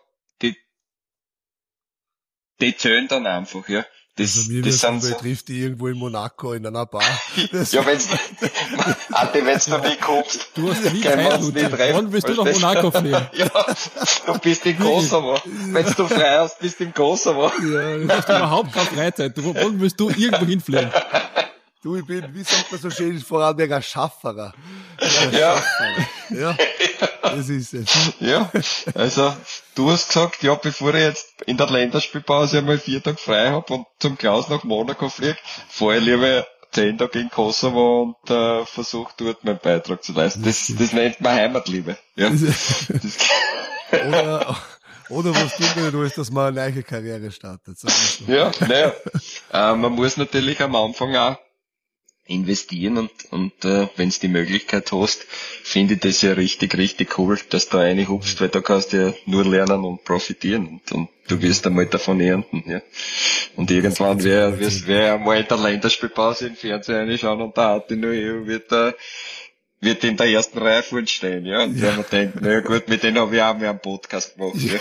die zählen dann einfach, ja. Das, also mir das sind so, so, trifft die irgendwo in Monaco in einer Bar. Das ja, wenn's, Ante, wenn's du nicht kommst, du hast ja nie Zeit, nicht treffen. Wann willst du nach Monaco fliegen? Ja, du bist in Kosovo. Wenn's du frei hast, bist du in Kosovo. Ja, du hast überhaupt keine Freizeit. Du, wann willst du irgendwo hinfliegen? Du, ich bin, wie sagt man so schön, Vorarlberger Schafferer. Ja. Schafferer. Ja. Das ist es. Ja, also du hast gesagt, ja, bevor ich jetzt in der Länderspielpause einmal vier Tage frei habe und zum Klaus nach Monaco fliege, fahre ich lieber zehn Tage in Kosovo und äh, versuche dort meinen Beitrag zu leisten. Das, das nennt man Heimatliebe. Ja. Das, oder, oder was tun wir, du ist, dass man eine neue Karriere startet. Sag ich so. Ja, naja. Äh, man muss natürlich am Anfang auch investieren, und, und äh, wenn du die Möglichkeit hast, finde ich das ja richtig, richtig cool, dass du eine hupst, weil da kannst du ja nur lernen und profitieren, und, und du wirst einmal davon ernten, ja. Und irgendwann wäre wär, wär einmal in der Länderspielpause im Fernsehen reinschauen, und der Attino wird da, wird in der ersten Reihe vorne stehen, ja. Und ja. Wenn man denkt, naja gut, mit denen habe ich auch mal einen Podcast gemacht, ja.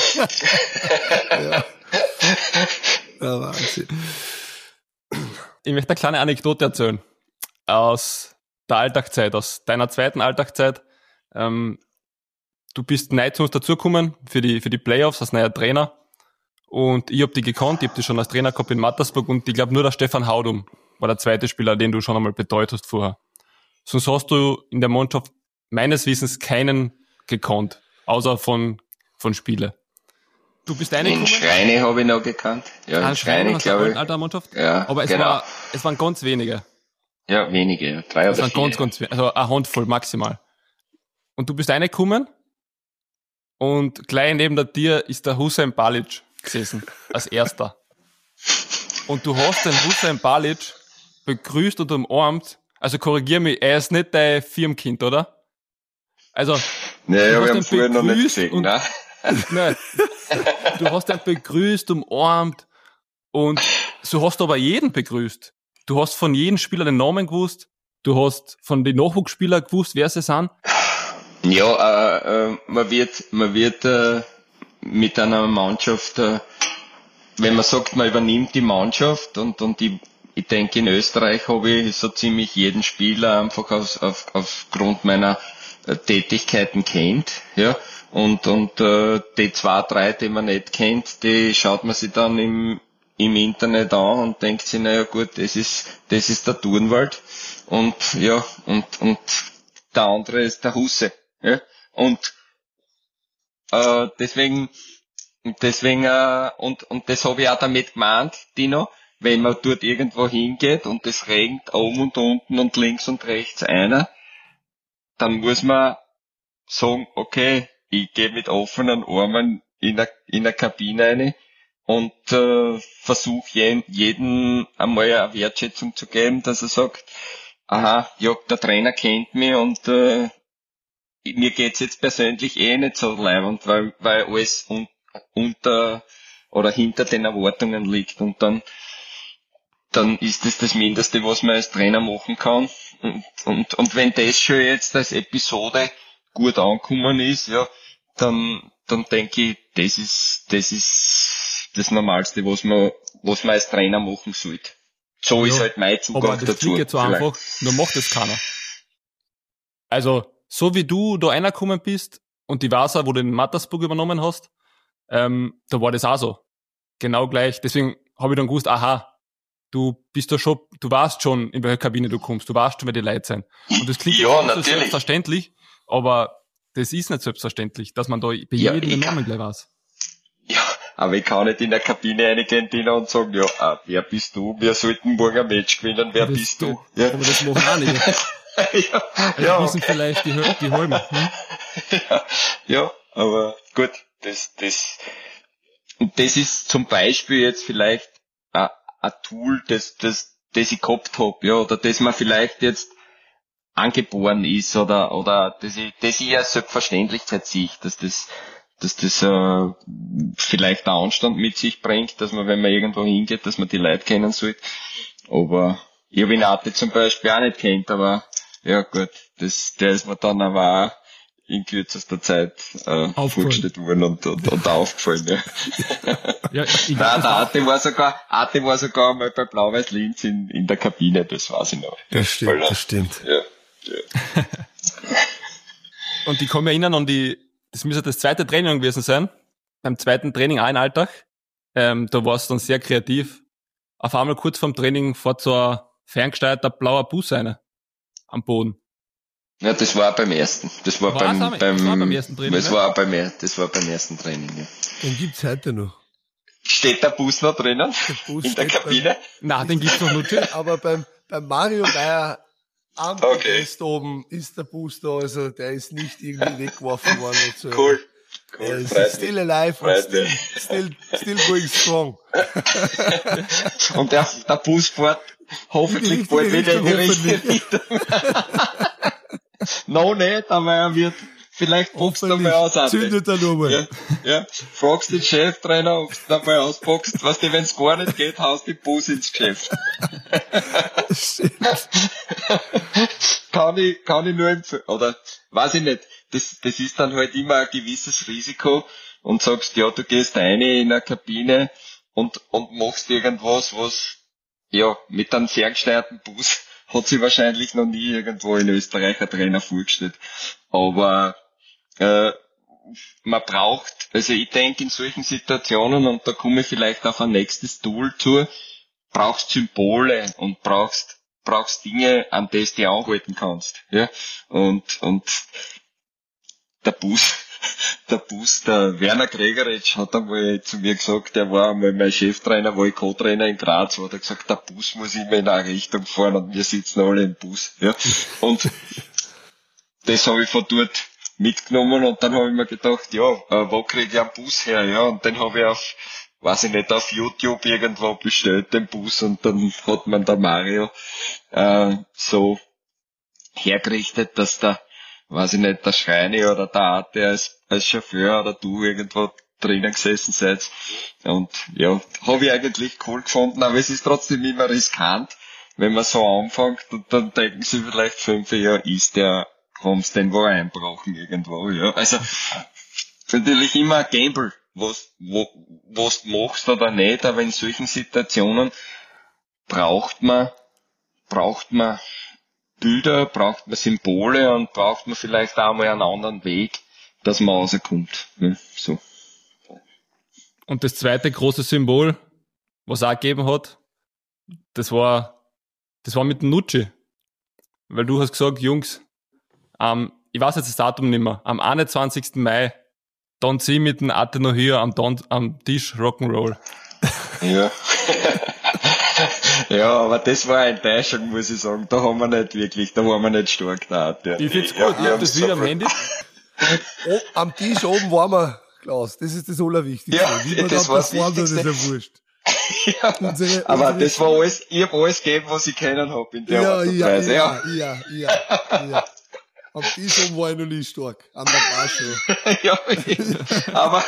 Ja. Ja, Wahnsinn. Ich möchte eine kleine Anekdote erzählen aus der Alltagszeit, aus deiner zweiten Alltagszeit. Ähm, du bist neu zu uns dazugekommen für die, für die Playoffs als neuer Trainer, und ich hab die gekannt, ich hab die schon als Trainer gehabt in Mattersburg, und ich glaube nur der Stefan Haudum war der zweite Spieler, den du schon einmal betreut hast vorher. Sonst hast du in der Mannschaft meines Wissens keinen gekannt, außer von, von Spiele. Du bist reingekommen. Den Schreine habe ich noch gekannt. Ja, ah, den Schreine, glaube ich. Alter Mannschaft. Ja, aber es genau. war, es waren ganz wenige. Ja, wenige, ja. Drei es oder waren vier. ganz, ganz wenige. Also eine Handvoll maximal. Und du bist reingekommen, und gleich neben dir ist der Hussein Balic gesessen, als erster. Und du hast den Hussein Balic begrüßt und umarmt. Also korrigier mich, er ist nicht dein Firmenkind, oder? Also, nee, ja, wir haben vorher noch nicht gesehen, und, ne? Nein. Du hast ihn begrüßt, umarmt, und so hast du aber jeden begrüßt. Du hast von jedem Spieler den Namen gewusst, du hast von den Nachwuchsspielern gewusst, wer sie sind. Ja, äh, äh, man wird, man wird äh, mit einer Mannschaft, äh, wenn man sagt, man übernimmt die Mannschaft, und, und ich, ich denke, in Österreich habe ich so ziemlich jeden Spieler einfach aus, auf, aufgrund meiner äh, Tätigkeiten kennt, ja. Und, und äh, die zwei, drei, die man nicht kennt, die schaut man sich dann im, im Internet an und denkt sich, naja gut, das ist, das ist der Turnwald. Und ja, und, und der andere ist der Husse. Ja? Und äh, deswegen, deswegen äh, und und das habe ich auch damit gemeint, Dino, wenn man dort irgendwo hingeht und es regnet oben und unten und links und rechts einer, dann muss man sagen, okay, ich gehe mit offenen Armen in eine, in eine Kabine rein und äh, versuche jeden, jeden einmal eine Wertschätzung zu geben, dass er sagt, aha, ja, der Trainer kennt mich und äh, mir geht's jetzt persönlich eh nicht so leibend, weil, weil alles un, unter oder hinter den Erwartungen liegt und dann dann ist das das Mindeste, was man als Trainer machen kann. Und, und, und wenn das schon jetzt als Episode gut angekommen ist, ja, dann, dann denke ich, das ist, das ist das Normalste, was man, was man als Trainer machen sollte. So ja, ist halt mein Zugang aber das dazu. klingt jetzt so vielleicht. einfach, nur macht das keiner. Also, so wie du da reingekommen bist und die Vasa, wo du den Mattersburg übernommen hast, ähm, da war das auch so. Genau gleich. Deswegen habe ich dann gewusst, aha, du bist da schon, du weißt schon, in welcher Kabine du kommst, du weißt schon, wer die Leute sind. Und das klingt Ja, jetzt so natürlich. selbstverständlich, aber das ist nicht selbstverständlich, dass man da bei Ja, jedem den ich Namen kann- gleich weiß. Ja, aber ich kann nicht in der Kabine reingehen, Dina, und sagen, ja, ah, wer bist du? Wir sollten morgen ein Match gewinnen, wer Das- bist du? Ja. Aber das machen auch nicht. ja, Also ja, wissen okay. vielleicht die, Hö- die Halben. Hm? ja, ja, aber gut, das, das, und das ist zum Beispiel jetzt vielleicht ein ein Tool, das, das, das ich gehabt hab, ja, oder das man vielleicht jetzt angeboren ist, oder, oder, das ich, das ich als Selbstverständlichkeit sehe, dass das, dass das, äh, vielleicht einen Anstand mit sich bringt, dass man, wenn man irgendwo hingeht, dass man die Leute kennen sollte. Aber, ich habe ihn Arte zum Beispiel auch nicht kennt, aber, ja gut, das, der ist mir dann aber auch in kürzester Zeit äh, vorgestellt worden und, und, und aufgefallen. Ja. Ja, ich, Nein, der Arte war sogar, Arte war sogar mal bei Blau-Weiß Linz in, in der Kabine, das weiß ich noch. Das stimmt, Weil er- das stimmt. Ja, ja. Und ich kann mich erinnern an die, das müsste das zweite Training gewesen sein. Beim zweiten Training auch in Alltag. Ähm, da war es dann sehr kreativ. Auf einmal kurz vorm Training fährt so ein ferngesteuerter blauer Bus rein. Am Boden. Ja, das war beim ersten. Das war War's beim, auch- beim, das war beim ersten Training, Das ne? war beim, er- das war beim ersten Training, ja. Den gibt's heute noch. Steht der Bus noch drinnen? Bus In der steht Kabine? Na, den gibt's noch nicht. Aber beim, beim Mario Meyer am Okay. Podest oben ist der Bus da, also der ist nicht irgendwie weggeworfen worden. Und so. Cool. Er Cool. ist Freut still mich. alive und Freut still, mich. still, still going strong. Und der, der Bus fährt hoffentlich In die bald wieder richtige in die Richtung, richtige Richtung. Noch nicht, aber er wird, vielleicht boxt er mal aus. Andi. Zündet er nochmal. Ja, ja. Fragst den Cheftrainer, ob du mal ausboxt. Weißt du, wenn es gar nicht geht, haust den Bus ins Geschäft. kann ich, kann ich nur empfehlen. Oder, weiß ich nicht. Das, das ist dann halt immer ein gewisses Risiko und sagst, ja, du gehst rein in eine Kabine und, und machst irgendwas, was, ja, mit einem ferngesteuerten Bus hat sich wahrscheinlich noch nie irgendwo in Österreich ein Trainer vorgestellt. Aber, äh, man braucht, also ich denke in solchen Situationen, und da komme ich vielleicht auf ein nächstes Tool zu, brauchst Symbole und brauchst, brauchst Dinge, an das du anhalten kannst, ja, und, und der Bus, der Bus, der Werner Gregoritsch hat einmal zu mir gesagt, der war einmal mein Cheftrainer, war ich Co-Trainer in Graz, hat er gesagt, der Bus muss immer in eine Richtung fahren und wir sitzen alle im Bus, ja, und das habe ich von dort mitgenommen und dann habe ich mir gedacht, ja, äh, wo kriege ich einen Bus her, ja, und den habe ich auf, weiß ich nicht, auf YouTube irgendwo bestellt, den Bus, und dann hat man der Mario äh, so hergerichtet, dass der, weiß ich nicht, der Schreini oder der Arte als, als Chauffeur oder du irgendwo drinnen gesessen seid. Und ja, habe ich eigentlich cool gefunden, aber es ist trotzdem immer riskant, wenn man so anfängt und dann denken sie vielleicht fünf Jahre, ist der, kommst denn wo einbrauchen irgendwo, ja. Also, natürlich immer ein Gamble, was, wo, was du machst oder nicht, aber in solchen Situationen braucht man, braucht man Bilder, braucht man Symbole und braucht man vielleicht auch mal einen anderen Weg, dass man rauskommt. Ja, so. Und das zweite große Symbol, was auch gegeben hat, das war, das war mit dem Nutschi. Weil du hast gesagt, Jungs, Ähm, ich weiß jetzt das Datum nicht mehr. Am einundzwanzigsten Mai, dann zieh mit dem Ateno hier am, Don, am Tisch Rock'n'Roll. Ja. Ja, aber das war eine Enttäuschung, muss ich sagen. Da haben wir nicht wirklich, da waren wir nicht stark da. Ja. Ich find's gut, Ja, ich wir hab das haben's wieder am so- Handy. Oh, am Tisch oben waren wir, Klaus. Das ist das Allerwichtigste. Ja, Wie wir das da war's performen, das ist Wichtigste. ja wurscht. Ja, Unsere- aber unsere- das war alles, ich hab alles gegeben, was ich kennen hab in der Ja, Art und ja, Weise. ja, ja, ja, ja. Am Tisch oben war ich noch nie stark. An der Bar schon. Ja, aber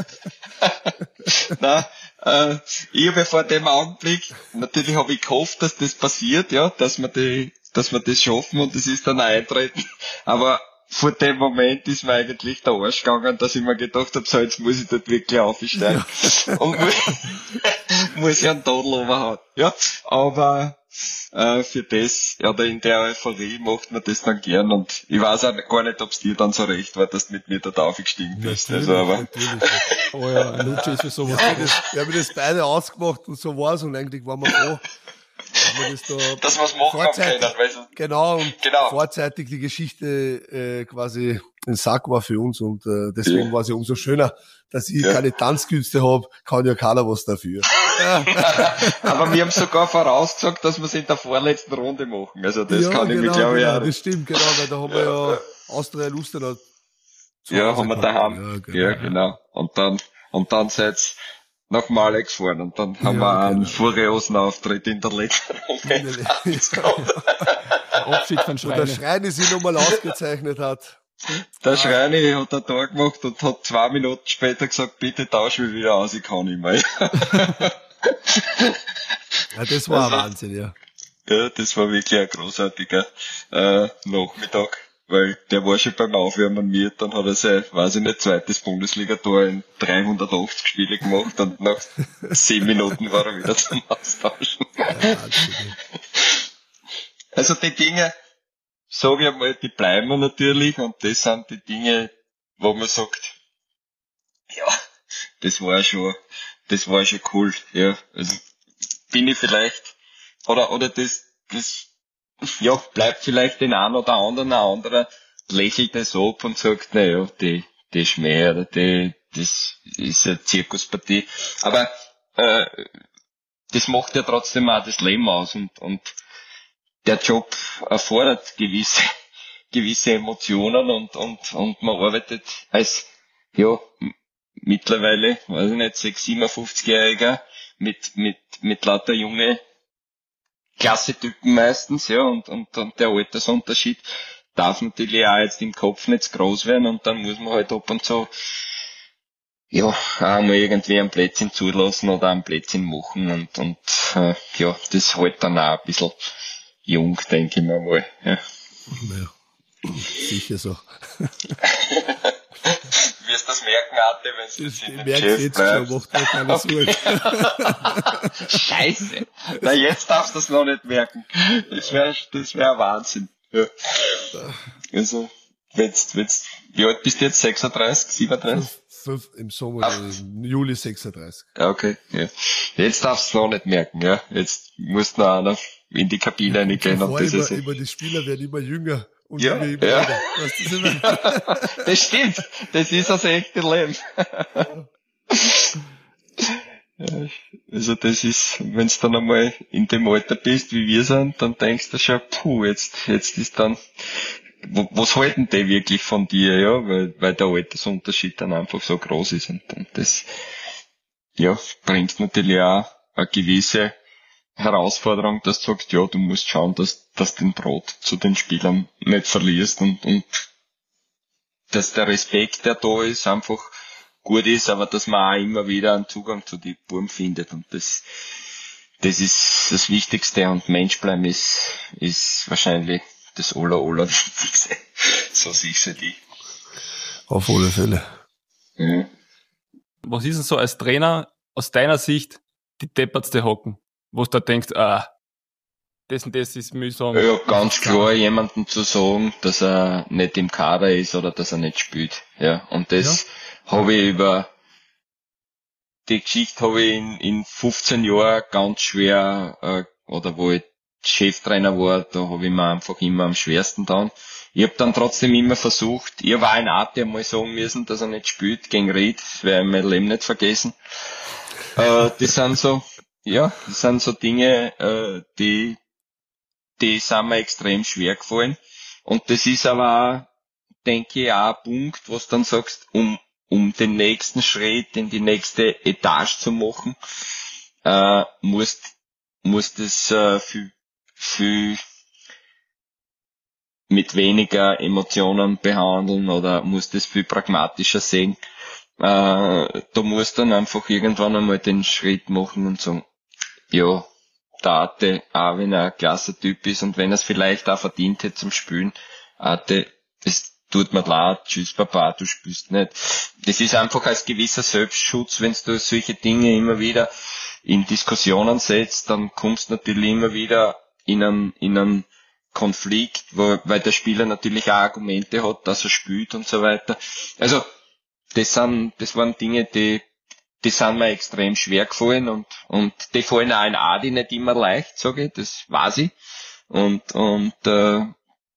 na, äh, ich habe vor dem Augenblick, natürlich habe ich gehofft, dass das passiert, ja, dass wir die, dass wir das schaffen und das ist dann auch eintreten. Aber vor dem Moment ist mir eigentlich der Arsch gegangen, dass ich mir gedacht habe, so jetzt muss ich dort wirklich aufsteigen und muss, muss ich einen Tadel runterhauen. Ja, aber äh, für das, ja, da in der Euphorie macht man das dann gern und ich weiß auch gar nicht, ob es dir dann so recht war, dass du mit mir dort aufgestiegen bist. Also, aber Natürlich. Oh ja, ein Lutsche ist für sowas. Wir haben das, wir haben das beide ausgemacht und so war's und eigentlich waren wir froh, dass wir das da dass wir es machen haben vorzeitig, können, weil so, genau, und Genau. vorzeitig die Geschichte äh, quasi ein Sack war für uns und äh, deswegen Ja. war es ja umso schöner, dass ich Ja. keine Tanzkünste habe, kann ja keiner was dafür. aber wir haben sogar vorausgesagt, dass wir es in der vorletzten Runde machen. Also das kann ich mir, glaube ich, genau, auch. das stimmt, genau, weil da haben wir ja Austria Lustenau zu Ja, Hause haben wir gehabt. daheim. Ja, Ja, genau. genau. Und dann, und dann seid's nach Male gefahren und dann haben Ja, wir einen genau. furiosen Auftritt in der letzten Runde. Abschied von Wo der Schreine. Schreine sich nochmal ausgezeichnet hat. Der Schreini hat ein Tor gemacht und hat zwei Minuten später gesagt, bitte tausch mich wieder aus, ich kann nicht mehr. Ja, das war ein Also- Wahnsinn, ja. Ja, das war wirklich ein großartiger äh, Nachmittag, weil der war schon beim Aufwärmen mit, dann hat er sein, weiß ich nicht, zweites Bundesliga-Tor in dreihundertachtzig Spiele gemacht und nach zehn Minuten war er wieder zum Austauschen. Ja, Wahnsinn, ja. Also die Dinge, sage ich einmal, die bleiben natürlich und das sind die Dinge, wo man sagt, ja, das war schon, das war schon cool, ja, also bin ich vielleicht, oder, oder das, das, ja, bleibt vielleicht den einen oder anderen, ein anderer lächelt das ab und sagt, na ja, die, die Schmäh, oder die, das ist eine Zirkuspartie, aber, äh, das macht ja trotzdem auch das Leben aus und, und der Job erfordert gewisse, gewisse Emotionen und, und, und man arbeitet als, ja, m- mittlerweile, weiß ich nicht, sechs, siebenundfünfzigjähriger mit, mit, mit lauter junge Klassetypen meistens, ja, und, und, und der Altersunterschied darf natürlich auch jetzt im Kopf nicht zu groß werden und dann muss man halt ab und zu, ja, auch mal irgendwie ein Plätzchen zulassen oder ein Plätzchen machen und, und, äh, ja, das halt dann auch ein bisschen jung, denke ich mir mal, ja. Ja, sicher so. Du wirst das merken, Arte, wenn du Das das in dem merkst du Chef jetzt schon, bleibst. macht mir keine Sorgen. Scheiße. Na, jetzt darfst du das noch nicht merken. Das wäre, das wäre Wahnsinn. Ja. Also, wenn's, wenn's, wie alt bist du jetzt? sechsunddreißig, siebenunddreißig? Fünf, Im Sommer, im Juli sechsunddreißig. Ja, okay, ja. Jetzt darfst du noch nicht merken, ja. Jetzt muss noch einer in die Kabine reingehen und Vor das immer, ist, immer die Spieler werden immer jünger und Ja, immer, immer ja. älter. Weißt du, das ist immer, das stimmt. Das ist das echte Leben. Ja, also das ist, wenn du dann einmal in dem Alter bist, wie wir sind, dann denkst du schon, puh, jetzt, jetzt ist dann, wo, was halten die wirklich von dir, ja, weil, weil der Altersunterschied dann einfach so groß ist und, und das, ja, bringt natürlich auch eine gewisse Herausforderung, dass du sagst, ja, du musst schauen, dass, dass den Brot zu den Spielern nicht verlierst und, und, dass der Respekt, der da ist, einfach gut ist, aber dass man auch immer wieder einen Zugang zu den Buben findet und das, das ist das Wichtigste und Mensch bleiben ist, ist wahrscheinlich das aller, aller Wichtigste. So sehe ich die. auf alle Fälle. Ja. Was ist denn so als Trainer aus deiner Sicht die deppertste Hocken? Wo du da denkst, ah, das und das ist mühsam. Ja, ganz klar jemandem zu sagen, dass er nicht im Kader ist oder dass er nicht spielt. Ja, und das habe ich über die Geschichte habe ich in, in fünfzehn Jahren ganz schwer, äh, oder wo ich Cheftrainer war, da habe ich mir einfach immer am schwersten getan. ich habe dann trotzdem immer versucht, ich habe auch in Arte einmal sagen müssen, dass er nicht spielt gegen Ried, das werde ich mein Leben nicht vergessen. Äh, das sind so, ja, das sind so Dinge, äh, die, die sind mir extrem schwer gefallen. Und das ist aber auch, denke ich, auch ein Punkt, was dann sagst, um, um den nächsten Schritt in die nächste Etage zu machen, äh, musst, musst das, äh, viel, viel mit weniger Emotionen behandeln oder musst das viel pragmatischer sehen. Äh, da musst dann einfach irgendwann einmal den Schritt machen und sagen, ja, der Arte, auch wenn er ein klasse Typ ist und wenn er es vielleicht auch verdient hätte zum Spielen, Arte, es tut mir leid, tschüss Papa, du spielst nicht. Das ist einfach als gewisser Selbstschutz, wenn du solche Dinge immer wieder in Diskussionen setzt, dann kommst du natürlich immer wieder in einen, in einen Konflikt, wo, weil der Spieler natürlich auch Argumente hat, dass er spielt und so weiter. Also, das sind, das waren Dinge, die, die sind mir extrem schwer gefallen und, und die fallen auch in Adi nicht immer leicht, sage ich, das weiß ich. Und, und, äh,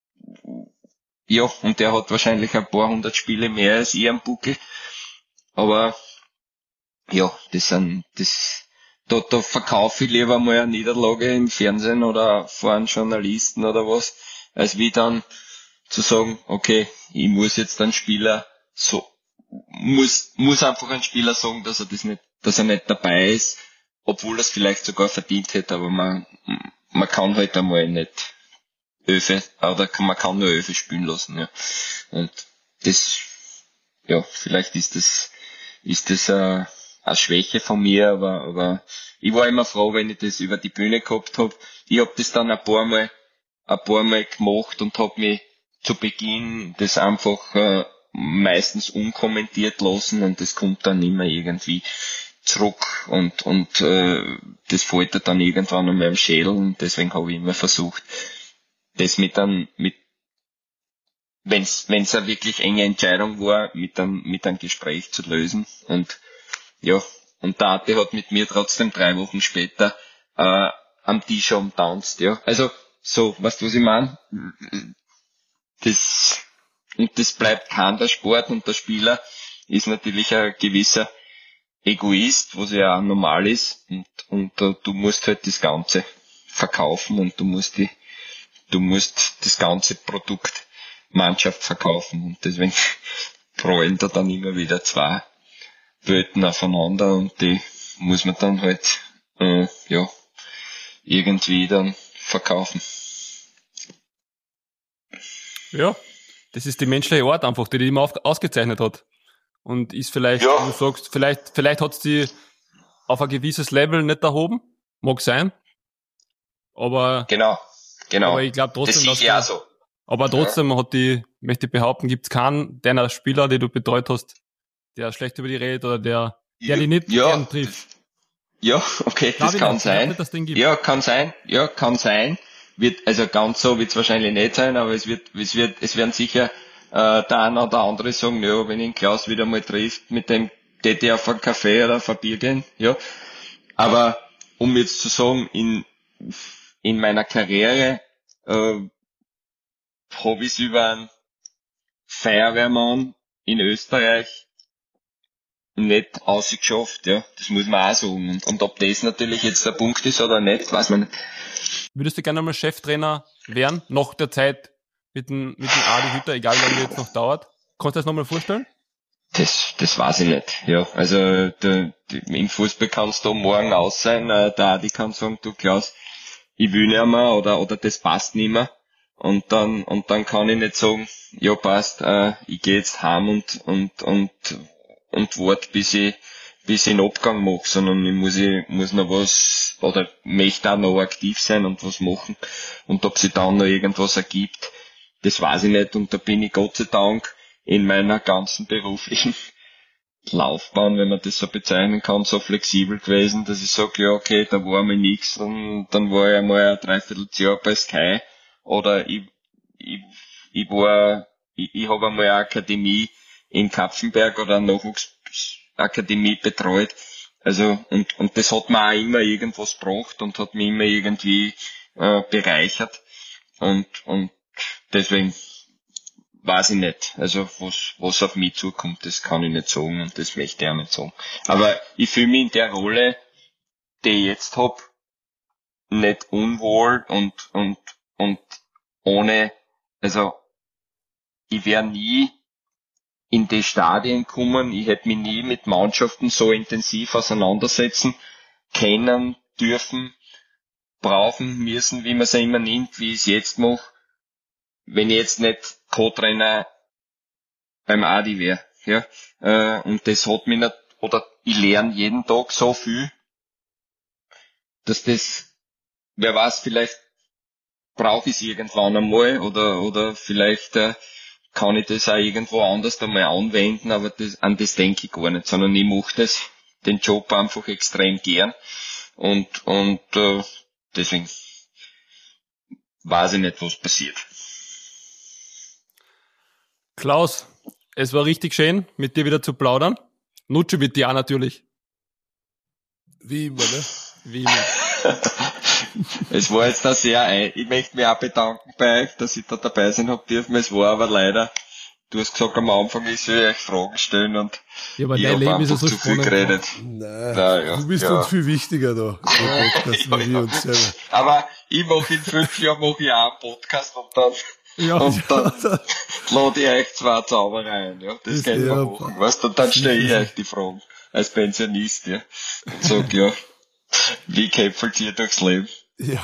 ja, und der hat wahrscheinlich ein paar hundert Spiele mehr als ich am Buckel. Aber, ja, das sind, das, da, da verkaufe ich lieber mal eine Niederlage im Fernsehen oder vor einem Journalisten oder was, als wie dann zu sagen, okay, ich muss jetzt einen Spieler so, muss, muss einfach ein Spieler sagen, dass er das nicht, dass er nicht dabei ist, obwohl er es vielleicht sogar verdient hätte, aber man, man kann halt einmal nicht Öfe, oder kann, man kann nur Öfe spielen lassen, ja. Und das, ja, vielleicht ist das, ist das, äh, eine Schwäche von mir, aber, aber ich war immer froh, wenn ich das über die Bühne gehabt hab. Ich hab das dann ein paar Mal, ein paar Mal gemacht und hab mich zu Beginn das einfach äh, meistens unkommentiert lassen und das kommt dann immer irgendwie zurück und und äh, das fällt dann irgendwann an meinem Schädel und deswegen habe ich immer versucht, das mit einem, mit wenn's wenn's eine wirklich enge Entscheidung war, mit einem mit einem Gespräch zu lösen und ja, und der Arte hat mit mir trotzdem drei Wochen später äh, am Tisch umtanzt, ja. Also, so, weißt du, was ich meine? Das, und das bleibt kein der Sport und der Spieler ist natürlich ein gewisser Egoist, was ja auch normal ist und, und uh, du musst halt das Ganze verkaufen und du musst die, du musst das ganze Produkt Mannschaft verkaufen und deswegen prallen da dann immer wieder zwei Welten aufeinander und die muss man dann halt äh, ja irgendwie dann verkaufen. Ja, das ist die menschliche Art einfach, die die immer auf, ausgezeichnet hat. Und ist vielleicht, ja. Wie du sagst, vielleicht, vielleicht hat sie auf ein gewisses Level nicht erhoben, mag sein. Aber genau, genau. Aber ich glaube trotzdem, das dass ja du, so. Aber trotzdem ja. hat die, möchte ich behaupten, gibt's keinen deiner Spieler, die du betreut hast, der schlecht über die redet oder der, der die nicht ja, gern trifft. Ja, okay, das kann nicht, sein. Nicht, das Ding gibt. Ja, kann sein. Ja, kann sein. Wird, also ganz so wird's wahrscheinlich nicht sein, aber es wird, es wird, es werden sicher äh, der eine oder andere sagen, ja, wenn ich den Klaus wieder mal trifft, mit dem tät ich auf einen Kaffee oder auf ein Bier gehen, ja. Aber um jetzt zu sagen, in in meiner Karriere äh, habe ich über einen Feuerwehrmann in Österreich nicht ausgeschafft, ja. Das muss man auch sagen. Und, und ob das natürlich jetzt der Punkt ist oder nicht, weiß man nicht. Würdest du gerne mal Cheftrainer werden, nach der Zeit mit dem, mit dem Adi Hütter, egal wie lange das jetzt noch dauert? Kannst du das nochmal vorstellen? Das, das weiß ich nicht, ja. Also, der, der, im Fußball kannst du morgen aus sein, der Adi kann sagen, du Klaus, ich will nicht mehr, oder, oder das passt nicht mehr. Und dann, und dann kann ich nicht sagen, ja passt, äh, ich gehe jetzt heim und, und, und, und warte, bis ich, bis ich einen Abgang mache, sondern ich muss, ich muss noch was, oder möchte auch noch aktiv sein und was machen. Und ob sich dann noch irgendwas ergibt, das weiß ich nicht. Und da bin ich Gott sei Dank in meiner ganzen beruflichen Laufbahn, wenn man das so bezeichnen kann, so flexibel gewesen, dass ich sage, ja okay, da war mir nichts, und dann war ich einmal ein Dreivierteljahr bei Sky, oder ich, ich, ich war, ich, ich habe einmal eine Akademie in Kapfenberg oder eine Nachwuchsakademie betreut. Also, und, und das hat mir auch immer irgendwas gebracht und hat mich immer irgendwie äh, bereichert. Und, und deswegen, weiß ich nicht. Also was, was auf mich zukommt, das kann ich nicht sagen und das möchte ich auch nicht sagen. Aber ich fühle mich in der Rolle, die ich jetzt hab, nicht unwohl und, und, und ohne, also ich wäre nie in die Stadien kommen, ich hätte mich nie mit Mannschaften so intensiv auseinandersetzen können, dürfen, brauchen, müssen, wie man es immer nimmt, wie ich es jetzt mache, wenn ich jetzt nicht Co-Trainer beim Adi wäre. Ja? Äh, und das hat mich nicht, oder ich lerne jeden Tag so viel, dass das, wer weiß, vielleicht brauche ich es irgendwann einmal oder oder vielleicht äh, kann ich das auch irgendwo anders einmal anwenden, aber das, an das denke ich gar nicht, sondern ich mache das, den Job einfach extrem gern und und äh, deswegen weiß ich nicht, was passiert. Klaus, es war richtig schön, mit dir wieder zu plaudern. Nutsche mit dir auch natürlich. Wie immer, ne? Wie immer. Es war jetzt da sehr ein. Ich möchte mich auch bedanken bei euch, dass ich da dabei sein hab dürfen. Es war aber leider, du hast gesagt am Anfang, ich soll euch Fragen stellen und ja, aber ich dein habe Leben ist ja einfach so zu viel spannend. geredet. Nein, Na, ja, du bist ja. uns viel wichtiger da. Im Podcast, Ja, wie ja. wir uns selber. Aber ich mache in fünf Jahren mache ich auch einen Podcast und dann, Ja, und dann lade ich euch zwei Zauberer ein. Ja, das können wir ja, machen. Weißt du, und dann stelle ich euch die Fragen als Pensionist, ja. Und sag, ja, wie kämpft ihr durchs Leben? Ja.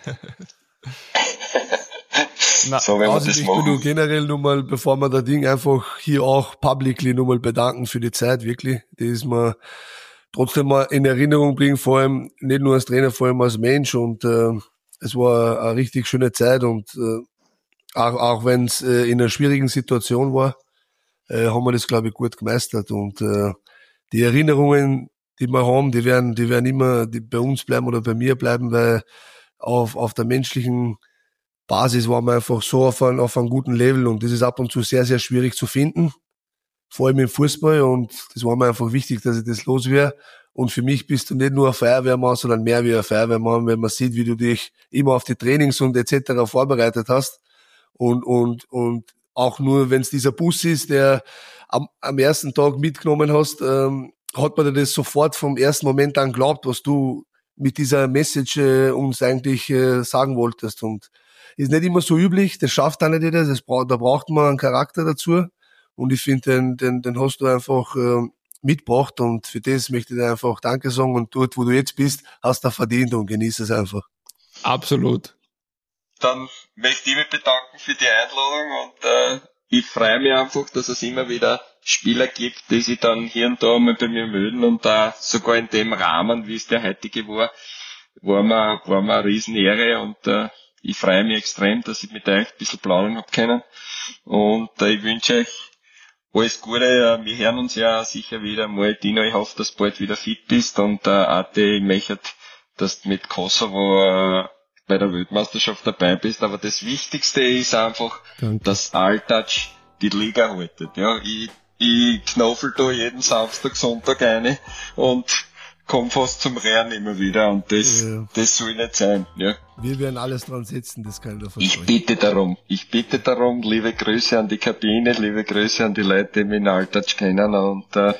Na, So, wenn wir Also das ich will nur machen. generell nur mal, bevor wir das Ding einfach hier auch publicly nur mal bedanken für die Zeit, wirklich. Die ist mir trotzdem mal in Erinnerung bringen, vor allem nicht nur als Trainer, vor allem als Mensch und äh, es war eine richtig schöne Zeit und äh, auch, auch wenn es äh, in einer schwierigen Situation war, äh, haben wir das, glaube ich, gut gemeistert und äh, die Erinnerungen, die wir haben, die werden, die werden immer die bei uns bleiben oder bei mir bleiben, weil auf, auf der menschlichen Basis waren wir einfach so auf einem, auf einem guten Level und das ist ab und zu sehr, sehr schwierig zu finden, vor allem im Fußball und das war mir einfach wichtig, dass ich das los wäre und für mich bist du nicht nur ein Feuerwehrmann, sondern mehr wie ein Feuerwehrmann, wenn man sieht, wie du dich immer auf die Trainings und et cetera vorbereitet hast und, und, und auch nur, wenn es dieser Bus ist, der am, am ersten Tag mitgenommen hast, ähm, hat man dir das sofort vom ersten Moment an geglaubt, was du mit dieser Message äh, uns eigentlich äh, sagen wolltest. Und ist nicht immer so üblich, das schafft auch nicht jeder, das braucht, da braucht man einen Charakter dazu. Und ich finde, den, den, den hast du einfach äh, mitgebracht und für das möchte ich dir einfach Danke sagen und dort, wo du jetzt bist, hast du verdient und genieß es einfach. absolut. Dann möchte ich mich bedanken für die Einladung und äh, ich freue mich einfach, dass es immer wieder Spieler gibt, die sich dann hier und da mal bei mir melden und da sogar in dem Rahmen, wie es der heutige war, war mir, war mir eine Riesenehre und äh, ich freue mich extrem, dass ich mit euch ein bisschen plaudern hab können und äh, ich wünsche euch alles Gute, äh, wir hören uns ja sicher wieder mal. Dino, ich hoffe, dass du bald wieder fit bist und äh, Ate, ich möchte, dass du mit Kosovo äh, bei der Weltmeisterschaft dabei bist, aber das Wichtigste ist einfach, Danke. dass Alltouch die Liga haltet. Ja, ich, ich knuffel da jeden Samstag, Sonntag eine und komm fast zum Rennen immer wieder und das, Ja. das soll nicht sein. Ja. Wir werden alles dran setzen, das kann ich davon Ich sagen. bitte darum, ich bitte darum, liebe Grüße an die Kabine, liebe Grüße an die Leute, die mich in Alltouch kennen und äh,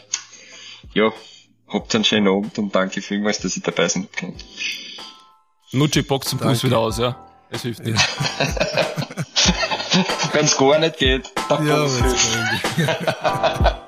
ja, habt einen schönen Abend und danke vielmals, dass ich dabei sein kann. Nutschi packt zum Bus Danke. wieder aus, ja. Es hilft nicht. Wenn es gar nicht geht, dann Ja, kommt's wenn's nicht. irgendwie-